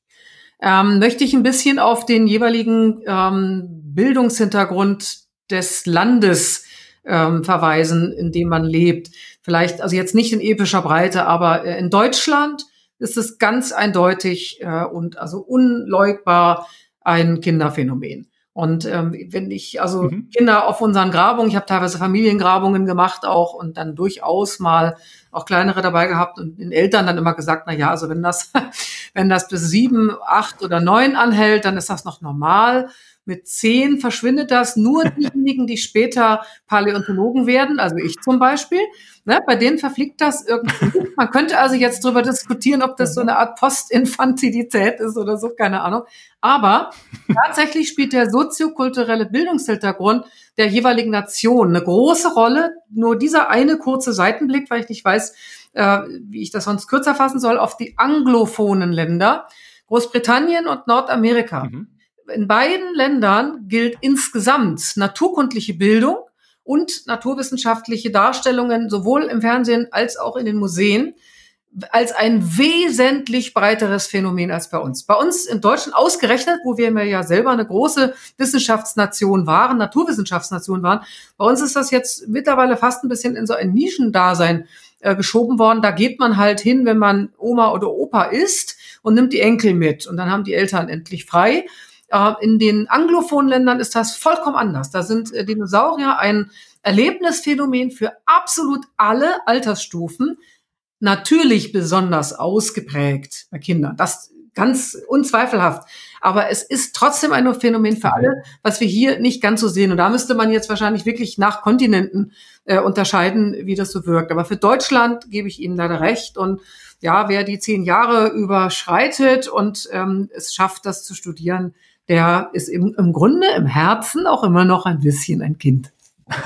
Ähm, möchte ich ein bisschen auf den jeweiligen ähm, Bildungshintergrund des Landes ähm, verweisen, in dem man lebt. Vielleicht, also jetzt nicht in epischer Breite, aber äh, in Deutschland ist es ganz eindeutig äh, und also unleugbar ein Kinderphänomen. Und ähm, wenn ich, also mhm. Kinder auf unseren Grabungen, ich habe teilweise Familiengrabungen gemacht auch und dann durchaus mal auch kleinere dabei gehabt und den Eltern dann immer gesagt, na ja, also wenn das, wenn das bis sieben, acht oder neun anhält, dann ist das noch normal. Mit zehn verschwindet das. Nur diejenigen, die später Paläontologen werden, also ich zum Beispiel, ne, bei denen verfliegt das irgendwie. Man könnte also jetzt darüber diskutieren, ob das so eine Art Postinfantilität ist oder so, keine Ahnung. Aber tatsächlich spielt der soziokulturelle Bildungshintergrund der jeweiligen Nation eine große Rolle. Nur dieser eine kurze Seitenblick, weil ich nicht weiß, äh, wie ich das sonst kürzer fassen soll, auf die anglophonen Länder, Großbritannien und Nordamerika. Mhm. In beiden Ländern gilt insgesamt naturkundliche Bildung und naturwissenschaftliche Darstellungen sowohl im Fernsehen als auch in den Museen als ein wesentlich breiteres Phänomen als bei uns. Bei uns in Deutschland ausgerechnet, wo wir ja selber eine große Wissenschaftsnation waren, Naturwissenschaftsnation waren, bei uns ist das jetzt mittlerweile fast ein bisschen in so ein Nischendasein äh, geschoben worden. Da geht man halt hin, wenn man Oma oder Opa ist und nimmt die Enkel mit und dann haben die Eltern endlich frei. In den anglophonen Ländern ist das vollkommen anders. Da sind Dinosaurier ein Erlebnisphänomen für absolut alle Altersstufen, natürlich besonders ausgeprägt bei Kindern. Das ganz unzweifelhaft. Aber es ist trotzdem ein Phänomen für alle, was wir hier nicht ganz so sehen. Und da müsste man jetzt wahrscheinlich wirklich nach Kontinenten äh, unterscheiden, wie das so wirkt. Aber für Deutschland gebe ich Ihnen leider recht. Und ja, wer die zehn Jahre überschreitet und ähm, es schafft, das zu studieren, der ist im, im Grunde, im Herzen auch immer noch ein bisschen ein Kind.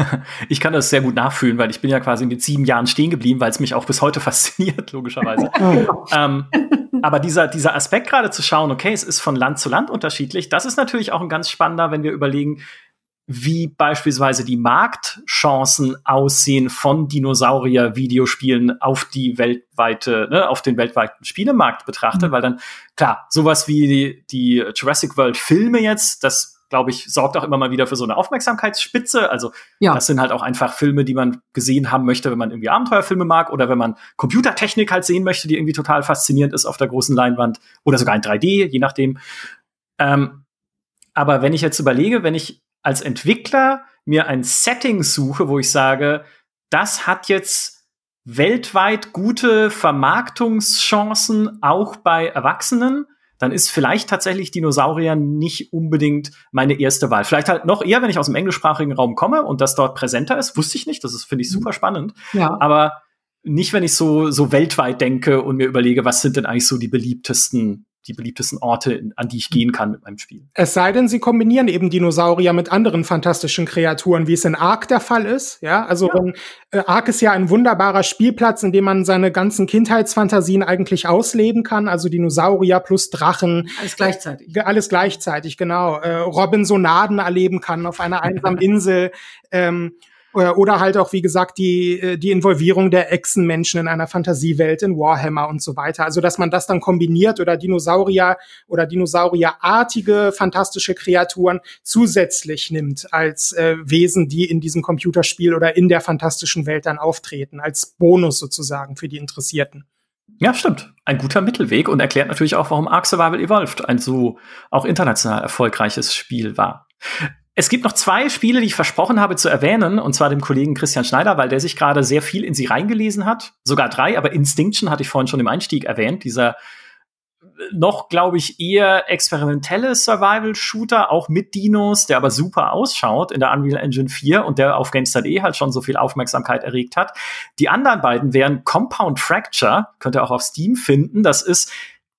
Ich kann das sehr gut nachfühlen, weil ich bin ja quasi mit sieben Jahren stehen geblieben, weil es mich auch bis heute fasziniert, logischerweise. ähm, aber dieser, dieser Aspekt gerade zu schauen, okay, es ist von Land zu Land unterschiedlich, das ist natürlich auch ein ganz spannender, wenn wir überlegen, wie beispielsweise die Marktchancen aussehen von Dinosaurier-Videospielen auf die weltweite, ne, auf den weltweiten Spielemarkt betrachtet, mhm. weil dann, klar, sowas wie die, die Jurassic World-Filme jetzt, das, glaube ich, sorgt auch immer mal wieder für so eine Aufmerksamkeitsspitze. Also ja. Das sind halt auch einfach Filme, die man gesehen haben möchte, wenn man irgendwie Abenteuerfilme mag oder wenn man Computertechnik halt sehen möchte, die irgendwie total faszinierend ist auf der großen Leinwand oder sogar in drei D, je nachdem. Ähm, aber wenn ich jetzt überlege, wenn ich als Entwickler mir ein Setting suche, wo ich sage, das hat jetzt weltweit gute Vermarktungschancen, auch bei Erwachsenen, dann ist vielleicht tatsächlich Dinosaurier nicht unbedingt meine erste Wahl. Vielleicht halt noch eher, wenn ich aus dem englischsprachigen Raum komme und das dort präsenter ist, wusste ich nicht, das ist, finde ich, super spannend. Ja. Aber nicht, wenn ich so, so weltweit denke und mir überlege, was sind denn eigentlich so die beliebtesten die beliebtesten Orte, an die ich gehen kann mit meinem Spiel. Es sei denn, sie kombinieren eben Dinosaurier mit anderen fantastischen Kreaturen, wie es in Ark der Fall ist. Ja, also ja. Wenn, äh, Ark ist ja ein wunderbarer Spielplatz, in dem man seine ganzen Kindheitsfantasien eigentlich ausleben kann. Also Dinosaurier plus Drachen. Alles gleichzeitig. Alles gleichzeitig, genau. Äh, Robinsonaden erleben kann auf einer einsamen Insel. Ähm, Oder halt auch, wie gesagt, die, die Involvierung der Echsenmenschen in einer Fantasiewelt, in Warhammer und so weiter. Also, dass man das dann kombiniert oder Dinosaurier oder Dinosaurierartige fantastische Kreaturen zusätzlich nimmt als äh, Wesen, die in diesem Computerspiel oder in der fantastischen Welt dann auftreten, als Bonus sozusagen für die Interessierten. Ja, stimmt. Ein guter Mittelweg und erklärt natürlich auch, warum Ark Survival Evolved ein so auch international erfolgreiches Spiel war. Es gibt noch zwei Spiele, die ich versprochen habe zu erwähnen, und zwar dem Kollegen Christian Schneider, weil der sich gerade sehr viel in sie reingelesen hat. Sogar drei, aber Instinction hatte ich vorhin schon im Einstieg erwähnt. Dieser noch, glaube ich, eher experimentelle Survival-Shooter, auch mit Dinos, der aber super ausschaut in der Unreal Engine vier und der auf GameStar.de halt schon so viel Aufmerksamkeit erregt hat. Die anderen beiden wären Compound Fracture, könnt ihr auch auf Steam finden. Das ist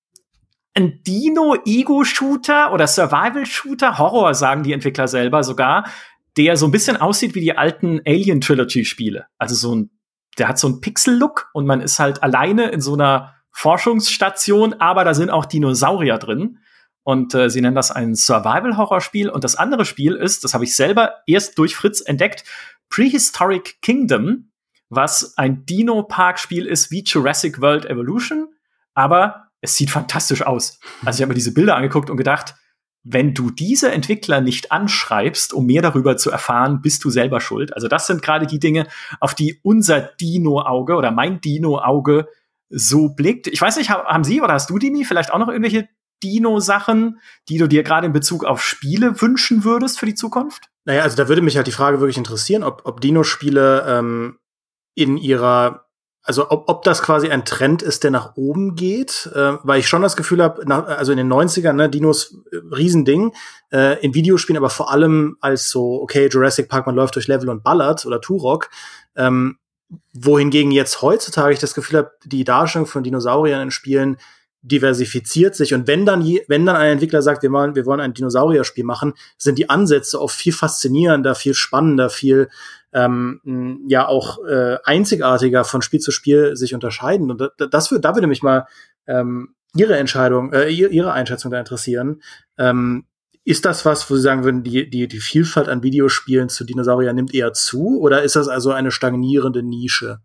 ein Dino-Ego-Shooter oder Survival-Shooter, Horror sagen die Entwickler selber sogar, der so ein bisschen aussieht wie die alten Alien-Trilogy-Spiele. Also so ein, der hat so einen Pixel-Look und man ist halt alleine in so einer Forschungsstation, aber da sind auch Dinosaurier drin. Und äh, sie nennen das ein Survival-Horror-Spiel. Und das andere Spiel ist, das habe ich selber erst durch Fritz entdeckt, Prehistoric Kingdom, was ein Dino-Park-Spiel ist wie Jurassic World Evolution, aber es sieht fantastisch aus. Also ich habe mir diese Bilder angeguckt und gedacht, wenn du diese Entwickler nicht anschreibst, um mehr darüber zu erfahren, bist du selber schuld. Also das sind gerade die Dinge, auf die unser Dino-Auge oder mein Dino-Auge so blickt. Ich weiß nicht, haben Sie oder hast du, Dimi, vielleicht auch noch irgendwelche Dino-Sachen, die du dir gerade in Bezug auf Spiele wünschen würdest für die Zukunft? Naja, also da würde mich halt die Frage wirklich interessieren, ob, ob Dino-Spiele ähm, in ihrer Also ob, ob das quasi ein Trend ist, der nach oben geht, äh, weil ich schon das Gefühl habe, also in den neunzigern, ne, Dinos, äh, Riesending, äh, in Videospielen aber vor allem als so, okay, Jurassic Park, man läuft durch Level und ballert oder Turok, ähm, wohingegen jetzt heutzutage ich das Gefühl habe, die Darstellung von Dinosauriern in Spielen diversifiziert sich und wenn dann je, wenn dann ein Entwickler sagt, wir wollen wir wollen ein Dinosaurier-Spiel machen, sind die Ansätze auch viel faszinierender, viel spannender, viel ähm, ja auch äh, einzigartiger von Spiel zu Spiel sich unterscheiden und das würde da würde mich mal ähm, Ihre Entscheidung, äh, Ihre Einschätzung da interessieren. Ähm, ist das was, wo Sie sagen würden, die die die Vielfalt an Videospielen zu Dinosauriern nimmt eher zu oder ist das also eine stagnierende Nische?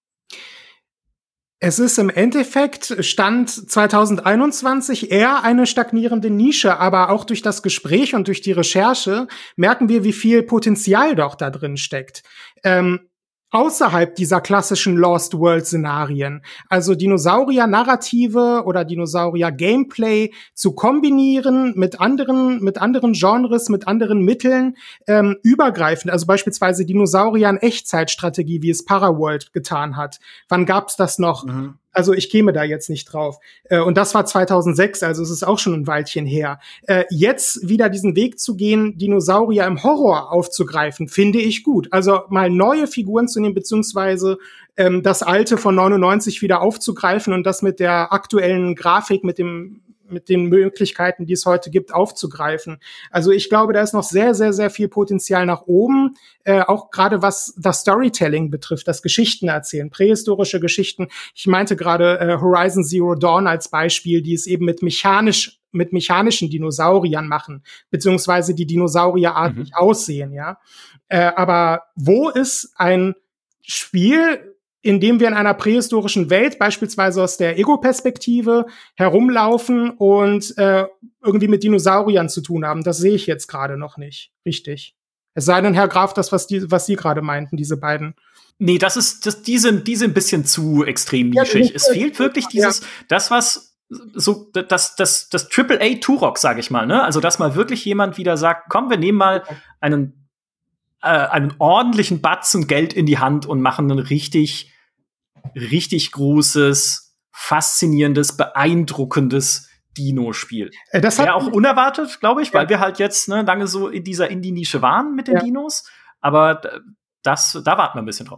Es ist im Endeffekt Stand zwanzig einundzwanzig eher eine stagnierende Nische, aber auch durch das Gespräch und durch die Recherche merken wir, wie viel Potenzial doch da drin steckt. Ähm, außerhalb dieser klassischen Lost World-Szenarien, also Dinosaurier-Narrative oder Dinosaurier-Gameplay zu kombinieren mit anderen, mit anderen Genres, mit anderen Mitteln, ähm, übergreifend, also beispielsweise Dinosaurier in Echtzeitstrategie, wie es Paraworld getan hat. Wann gab's das noch? Mhm. Also ich käme da jetzt nicht drauf. Äh, und das war zweitausendsechs, also es ist auch schon ein Weilchen her. Äh, jetzt wieder diesen Weg zu gehen, Dinosaurier im Horror aufzugreifen, finde ich gut. Also mal neue Figuren zu nehmen, beziehungsweise ähm, das Alte von neunundneunzig wieder aufzugreifen und das mit der aktuellen Grafik, mit dem mit den Möglichkeiten, die es heute gibt, aufzugreifen. Also ich glaube, da ist noch sehr, sehr, sehr viel Potenzial nach oben, äh, auch gerade was das Storytelling betrifft, das Geschichten erzählen, prähistorische Geschichten. Ich meinte gerade äh, Horizon Zero Dawn als Beispiel, die es eben mit mechanisch mit mechanischen Dinosauriern machen, beziehungsweise die dinosaurierartig mhm. aussehen, ja. Äh, aber wo ist ein Spiel, in dem wir in einer prähistorischen Welt, beispielsweise aus der Ego-Perspektive, herumlaufen und äh, irgendwie mit Dinosauriern zu tun haben? Das sehe ich jetzt gerade noch nicht. Richtig. Es sei denn, Herr Graf, das, was, die, was Sie gerade meinten, diese beiden. Nee, das ist, das, die sind, die sind ein bisschen zu extrem nischig. Ja, es fehlt wirklich dieses, ja. das, was so, das, das, das Triple A Turok, sag ich mal, ne? Also, dass mal wirklich jemand wieder sagt, komm, wir nehmen mal einen Äh, einen ordentlichen Batzen Geld in die Hand und machen ein richtig, richtig großes, faszinierendes, beeindruckendes Dino-Spiel. Äh, das wäre auch unerwartet, glaube ich, ja. weil wir halt jetzt ne, lange so in dieser Indie-Nische waren mit den ja. Dinos. Aber das, da warten wir ein bisschen drauf.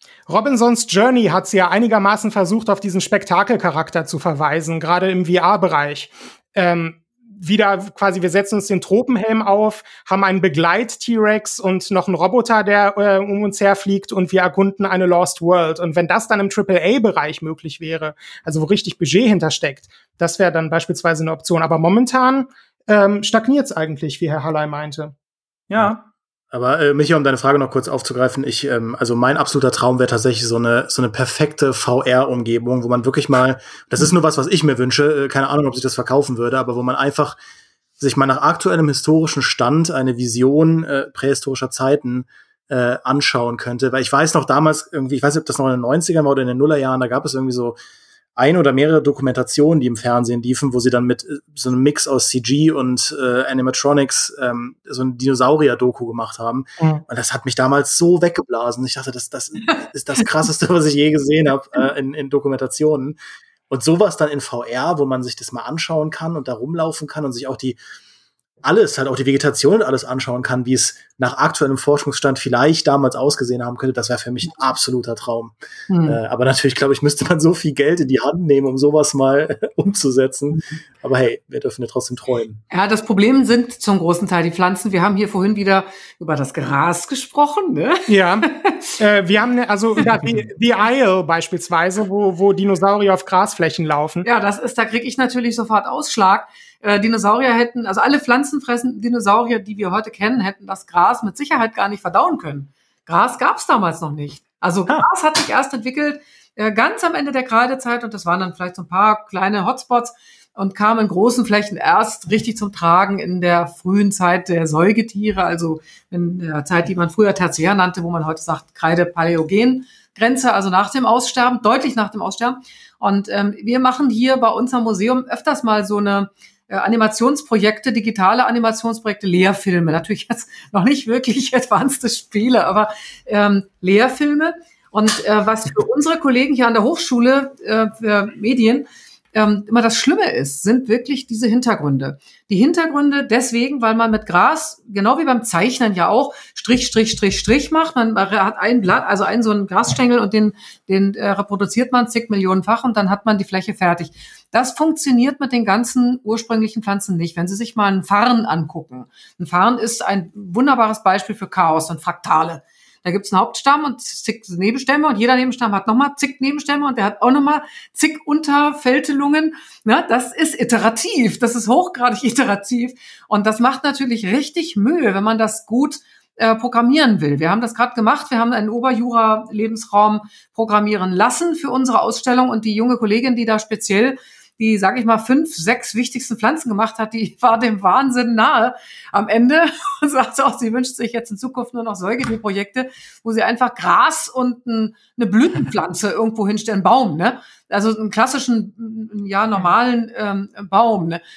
Robinsons Journey hat sie ja einigermaßen versucht, auf diesen Spektakelcharakter zu verweisen, gerade im V R-Bereich. Ähm, wieder quasi, wir setzen uns den Tropenhelm auf, haben einen Begleit-T-Rex und noch einen Roboter, der äh, um uns herfliegt und wir erkunden eine Lost World. Und wenn das dann im Triple A-Bereich möglich wäre, also wo richtig Budget hintersteckt, das wäre dann beispielsweise eine Option. Aber momentan ähm, stagniert es eigentlich, wie Herr Halley meinte. Ja. Aber äh, Micha, um deine Frage noch kurz aufzugreifen, ich, ähm, also mein absoluter Traum wäre tatsächlich so eine so eine perfekte V R-Umgebung, wo man wirklich mal, das ist nur was, was ich mir wünsche, äh, keine Ahnung, ob sich das verkaufen würde, aber wo man einfach sich mal nach aktuellem historischen Stand eine Vision äh, prähistorischer Zeiten äh, anschauen könnte. Weil ich weiß noch damals irgendwie, ich weiß nicht, ob das noch in den neunzigern war oder in den Nullerjahren, da gab es irgendwie so ein oder mehrere Dokumentationen, die im Fernsehen liefen, wo sie dann mit äh, so einem Mix aus C G und äh, Animatronics ähm, so ein Dinosaurier-Doku gemacht haben. Mhm. Und das hat mich damals so weggeblasen. Ich dachte, das, das ist das Krasseste, was ich je gesehen habe äh, in, in Dokumentationen. Und sowas dann in V R, wo man sich das mal anschauen kann und da rumlaufen kann und sich auch die alles, halt auch die Vegetation und alles anschauen kann, wie es nach aktuellem Forschungsstand vielleicht damals ausgesehen haben könnte, das wäre für mich ein absoluter Traum. Hm. Äh, aber natürlich, glaube ich, müsste man so viel Geld in die Hand nehmen, um sowas mal umzusetzen. Aber hey, wir dürfen ja trotzdem träumen. Ja, das Problem sind zum großen Teil die Pflanzen. Wir haben hier vorhin wieder über das Gras gesprochen, ne? Ja, äh, wir haben ne, also ja, die, die Isle beispielsweise, wo, wo Dinosaurier auf Grasflächen laufen. Ja, das ist, da kriege ich natürlich sofort Ausschlag. Äh, Dinosaurier hätten, also alle pflanzenfressenden Dinosaurier, die wir heute kennen, hätten das Gras mit Sicherheit gar nicht verdauen können. Gras gab es damals noch nicht. Also Gras hat sich erst entwickelt äh, ganz am Ende der Kreidezeit und das waren dann vielleicht so ein paar kleine Hotspots und kam in großen Flächen erst richtig zum Tragen in der frühen Zeit der Säugetiere, also in der Zeit, die man früher Tertiär nannte, wo man heute sagt Kreide-Paläogen-Grenze, also nach dem Aussterben, deutlich nach dem Aussterben. Und ähm, wir machen hier bei uns am Museum öfters mal so eine Animationsprojekte, digitale Animationsprojekte, Lehrfilme, natürlich jetzt noch nicht wirklich advanced Spiele, aber ähm, Lehrfilme. Und äh, was für unsere Kollegen hier an der Hochschule äh, für Medien ähm, immer das Schlimme ist, sind wirklich diese Hintergründe. Die Hintergründe deswegen, weil man mit Gras, genau wie beim Zeichnen ja auch, Strich, Strich, Strich, Strich macht. Man hat ein Blatt, also einen so einen Grasstängel und den, den äh, reproduziert man zig Millionenfach und dann hat man die Fläche fertig. Das funktioniert mit den ganzen ursprünglichen Pflanzen nicht. Wenn Sie sich mal einen Farn angucken. Ein Farn ist ein wunderbares Beispiel für Chaos und Fraktale. Da gibt's einen Hauptstamm und zig Nebenstämme und jeder Nebenstamm hat nochmal zig Nebenstämme und der hat auch nochmal zig Unterfältelungen. Ja, das ist iterativ, das ist hochgradig iterativ und das macht natürlich richtig Mühe, wenn man das gut äh, programmieren will. Wir haben das gerade gemacht, wir haben einen Oberjura-Lebensraum programmieren lassen für unsere Ausstellung und die junge Kollegin, die da speziell die, sag ich mal, fünf, sechs wichtigsten Pflanzen gemacht hat, die war dem Wahnsinn nahe am Ende und sagte auch, sie wünscht sich jetzt in Zukunft nur noch Säugetierprojekte, wo sie einfach Gras und ein, eine Blütenpflanze irgendwo hinstellen, Baum, ne? Also einen klassischen, ja, normalen ähm, Baum, ne?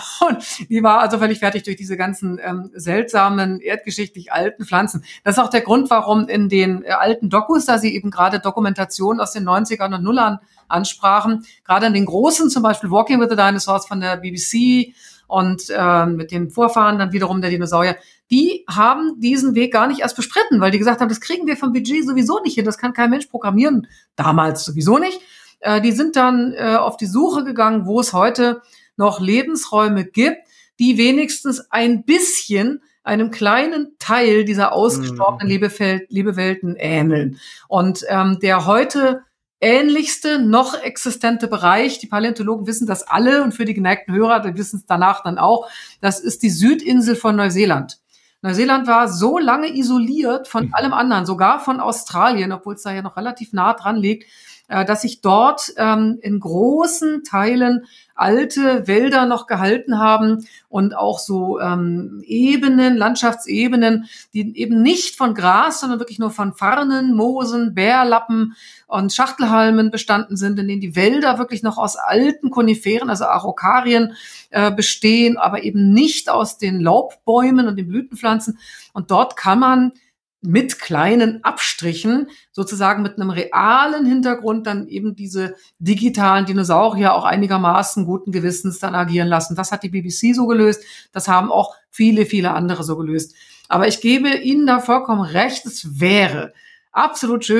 Und die war also völlig fertig durch diese ganzen ähm, seltsamen, erdgeschichtlich alten Pflanzen. Das ist auch der Grund, warum in den äh, alten Dokus, da sie eben gerade Dokumentationen aus den neunzigern und Nullern ansprachen, gerade in den großen, zum Beispiel Walking with the Dinosaurs von der B B C und äh, mit den Vorfahren dann wiederum der Dinosaurier, die haben diesen Weg gar nicht erst bestritten, weil die gesagt haben, das kriegen wir vom Budget sowieso nicht hin, das kann kein Mensch programmieren, damals sowieso nicht. Äh, die sind dann äh, auf die Suche gegangen, wo es heute noch Lebensräume gibt, die wenigstens ein bisschen einem kleinen Teil dieser ausgestorbenen mm. Lebefeld, Lebewelten ähneln. Und ähm, der heute ähnlichste noch existente Bereich, die Paläontologen wissen das alle und für die geneigten Hörer, die wissen es danach dann auch, das ist die Südinsel von Neuseeland. Neuseeland war so lange isoliert von allem anderen, sogar von Australien, obwohl es da ja noch relativ nah dran liegt, äh, dass sich dort ähm, in großen Teilen alte Wälder noch gehalten haben und auch so ähm, Ebenen, Landschaftsebenen, die eben nicht von Gras, sondern wirklich nur von Farnen, Moosen, Bärlappen und Schachtelhalmen bestanden sind, in denen die Wälder wirklich noch aus alten Koniferen, also Araukarien, äh, bestehen, aber eben nicht aus den Laubbäumen und den Blütenpflanzen. Und dort kann man mit kleinen Abstrichen, sozusagen mit einem realen Hintergrund, dann eben diese digitalen Dinosaurier auch einigermaßen guten Gewissens dann agieren lassen. Das hat die B B C so gelöst, das haben auch viele, viele andere so gelöst. Aber ich gebe Ihnen da vollkommen recht, es wäre absolut schön,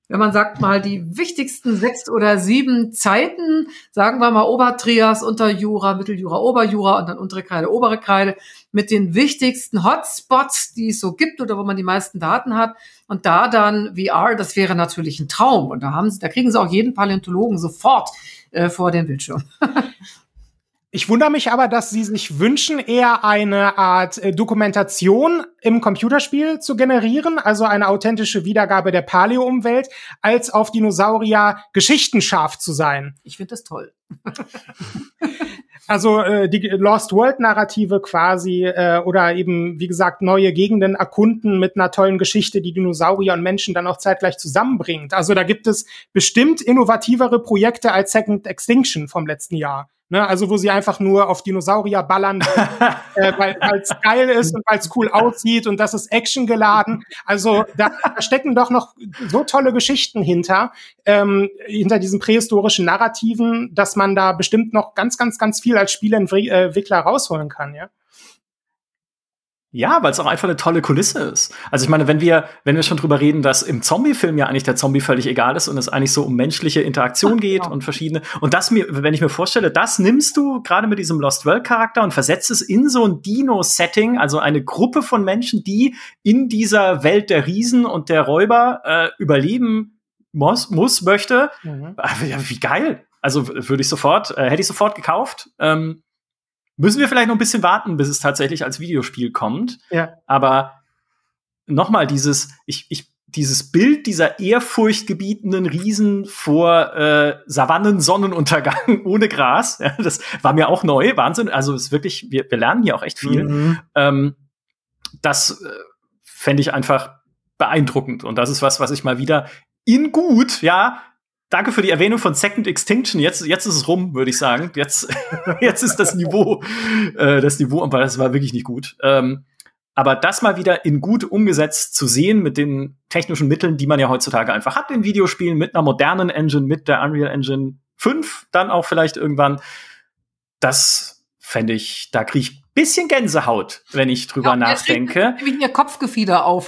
wenn man sagt mal die wichtigsten sechs oder sieben Zeiten, sagen wir mal Obertrias, Unterjura, Mitteljura, Oberjura und dann untere Kreide, obere Kreide, mit den wichtigsten Hotspots, die es so gibt oder wo man die meisten Daten hat. Und da dann V R, das wäre natürlich ein Traum. Und da haben sie, da kriegen sie auch jeden Paläontologen sofort äh, vor den Bildschirm. Ich wundere mich aber, dass Sie sich wünschen, eher eine Art äh, Dokumentation im Computerspiel zu generieren, also eine authentische Wiedergabe der Paleo-Umwelt, als auf Dinosaurier geschichtenscharf zu sein. Ich finde das toll. Also äh, die Lost World-Narrative quasi äh, oder eben, wie gesagt, neue Gegenden erkunden mit einer tollen Geschichte, die Dinosaurier und Menschen dann auch zeitgleich zusammenbringt. Also da gibt es bestimmt innovativere Projekte als Second Extinction vom letzten Jahr. Ne, also wo sie einfach nur auf Dinosaurier ballern, äh, weil es geil ist und weil es cool aussieht und das ist Action geladen. Also da, da stecken doch noch so tolle Geschichten hinter, ähm, hinter diesen prähistorischen Narrativen, dass man da bestimmt noch ganz, ganz, ganz viel als Spieleentwickler rausholen kann, ja. Ja, weil es auch einfach eine tolle Kulisse ist. Also ich meine, wenn wir, wenn wir schon drüber reden, dass im Zombie-Film ja eigentlich der Zombie völlig egal ist und es eigentlich so um menschliche Interaktion geht genau. und verschiedene. Und das mir, wenn ich mir vorstelle, das nimmst du gerade mit diesem Lost World-Charakter und versetzt es in so ein Dino-Setting, also eine Gruppe von Menschen, die in dieser Welt der Riesen und der Räuber äh, überleben muss, muss möchte. Mhm. Ja, wie geil. Also würde ich sofort, äh, hätte ich sofort gekauft. Ähm, Müssen wir vielleicht noch ein bisschen warten, bis es tatsächlich als Videospiel kommt. Ja. Aber nochmal dieses, ich, ich, dieses Bild dieser ehrfurchtgebietenden Riesen vor äh, Savannen-Sonnenuntergang ohne Gras, ja, das war mir auch neu, Wahnsinn. Also es ist wirklich, wir, wir lernen hier auch echt viel. Mhm. Ähm, das äh, fände ich einfach beeindruckend. Und das ist was, was ich mal wieder in gut, ja, danke für die Erwähnung von Second Extinction. Jetzt, jetzt ist es rum, würde ich sagen. Jetzt, jetzt ist das Niveau, äh, das Niveau, aber das war wirklich nicht gut. Ähm, aber das mal wieder in gut umgesetzt zu sehen mit den technischen Mitteln, die man ja heutzutage einfach hat in Videospielen, mit einer modernen Engine, mit der Unreal Engine fünf, dann auch vielleicht irgendwann. Das fände ich, da kriege ich ein bisschen Gänsehaut, wenn ich drüber ja, nachdenke. Nämlich ihr Kopfgefieder auf.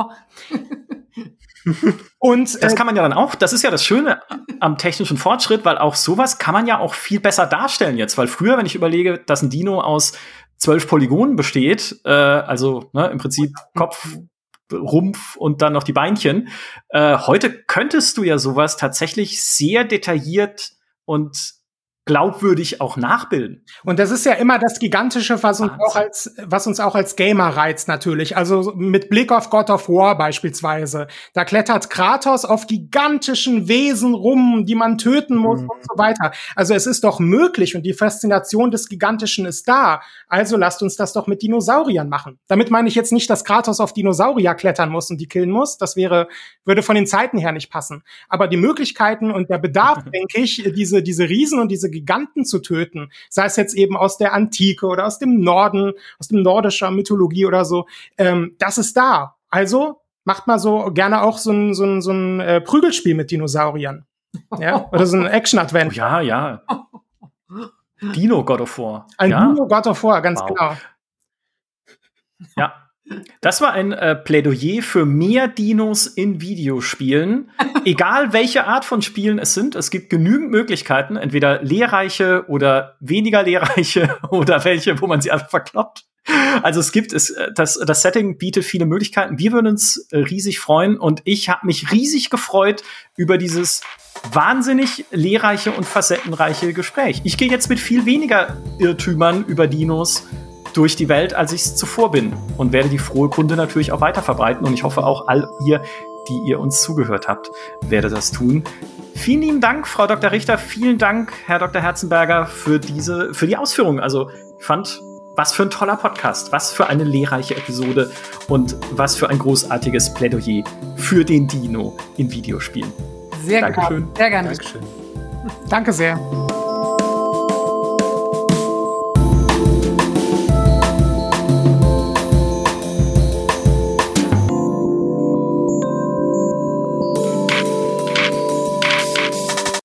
Und das kann man ja dann auch, das ist ja das Schöne am technischen Fortschritt, weil auch sowas kann man ja auch viel besser darstellen jetzt, weil früher, wenn ich überlege, dass ein Dino aus zwölf Polygonen besteht, äh, also ne, im Prinzip Kopf, Rumpf und dann noch die Beinchen, äh, heute könntest du ja sowas tatsächlich sehr detailliert und glaubwürdig auch nachbilden. Und das ist ja immer das Gigantische, was uns auch als, was uns auch als Gamer reizt natürlich. Also mit Blick auf God of War beispielsweise. Da klettert Kratos auf gigantischen Wesen rum, die man töten muss mhm. und so weiter. Also es ist doch möglich und die Faszination des Gigantischen ist da. Also lasst uns das doch mit Dinosauriern machen. Damit meine ich jetzt nicht, dass Kratos auf Dinosaurier klettern muss und die killen muss. Das wäre, würde von den Zeiten her nicht passen. Aber die Möglichkeiten und der Bedarf, denke ich, diese, diese Riesen und diese Giganten zu töten, sei es jetzt eben aus der Antike oder aus dem Norden, aus dem nordischer Mythologie oder so, ähm, das ist da. Also macht mal so gerne auch so ein, so ein, so ein äh, Prügelspiel mit Dinosauriern. Ja? Oder so ein Action-Advent. Oh, ja, ja. Dino God of War. Ein ja. Dino God of War, ganz wow. genau. Ja. Das war ein äh, Plädoyer für mehr Dinos in Videospielen. Egal welche Art von Spielen es sind, es gibt genügend Möglichkeiten, entweder lehrreiche oder weniger lehrreiche oder welche, wo man sie einfach verkloppt. Also es gibt es, das, das Setting bietet viele Möglichkeiten. Wir würden uns äh, riesig freuen und ich habe mich riesig gefreut über dieses wahnsinnig lehrreiche und facettenreiche Gespräch. Ich gehe jetzt mit viel weniger Irrtümern über Dinos durch die Welt, als ich es zuvor bin und werde die frohe Kunde natürlich auch weiter verbreiten und ich hoffe auch all ihr, die ihr uns zugehört habt, werdet das tun. Vielen lieben Dank, Frau Doktor Richter, vielen Dank, Herr Doktor Herzenberger, für diese, für die Ausführungen. Also ich fand, was für ein toller Podcast, was für eine lehrreiche Episode und was für ein großartiges Plädoyer für den Dino in Videospielen. Sehr gerne. Sehr gerne. Dankeschön. Danke sehr.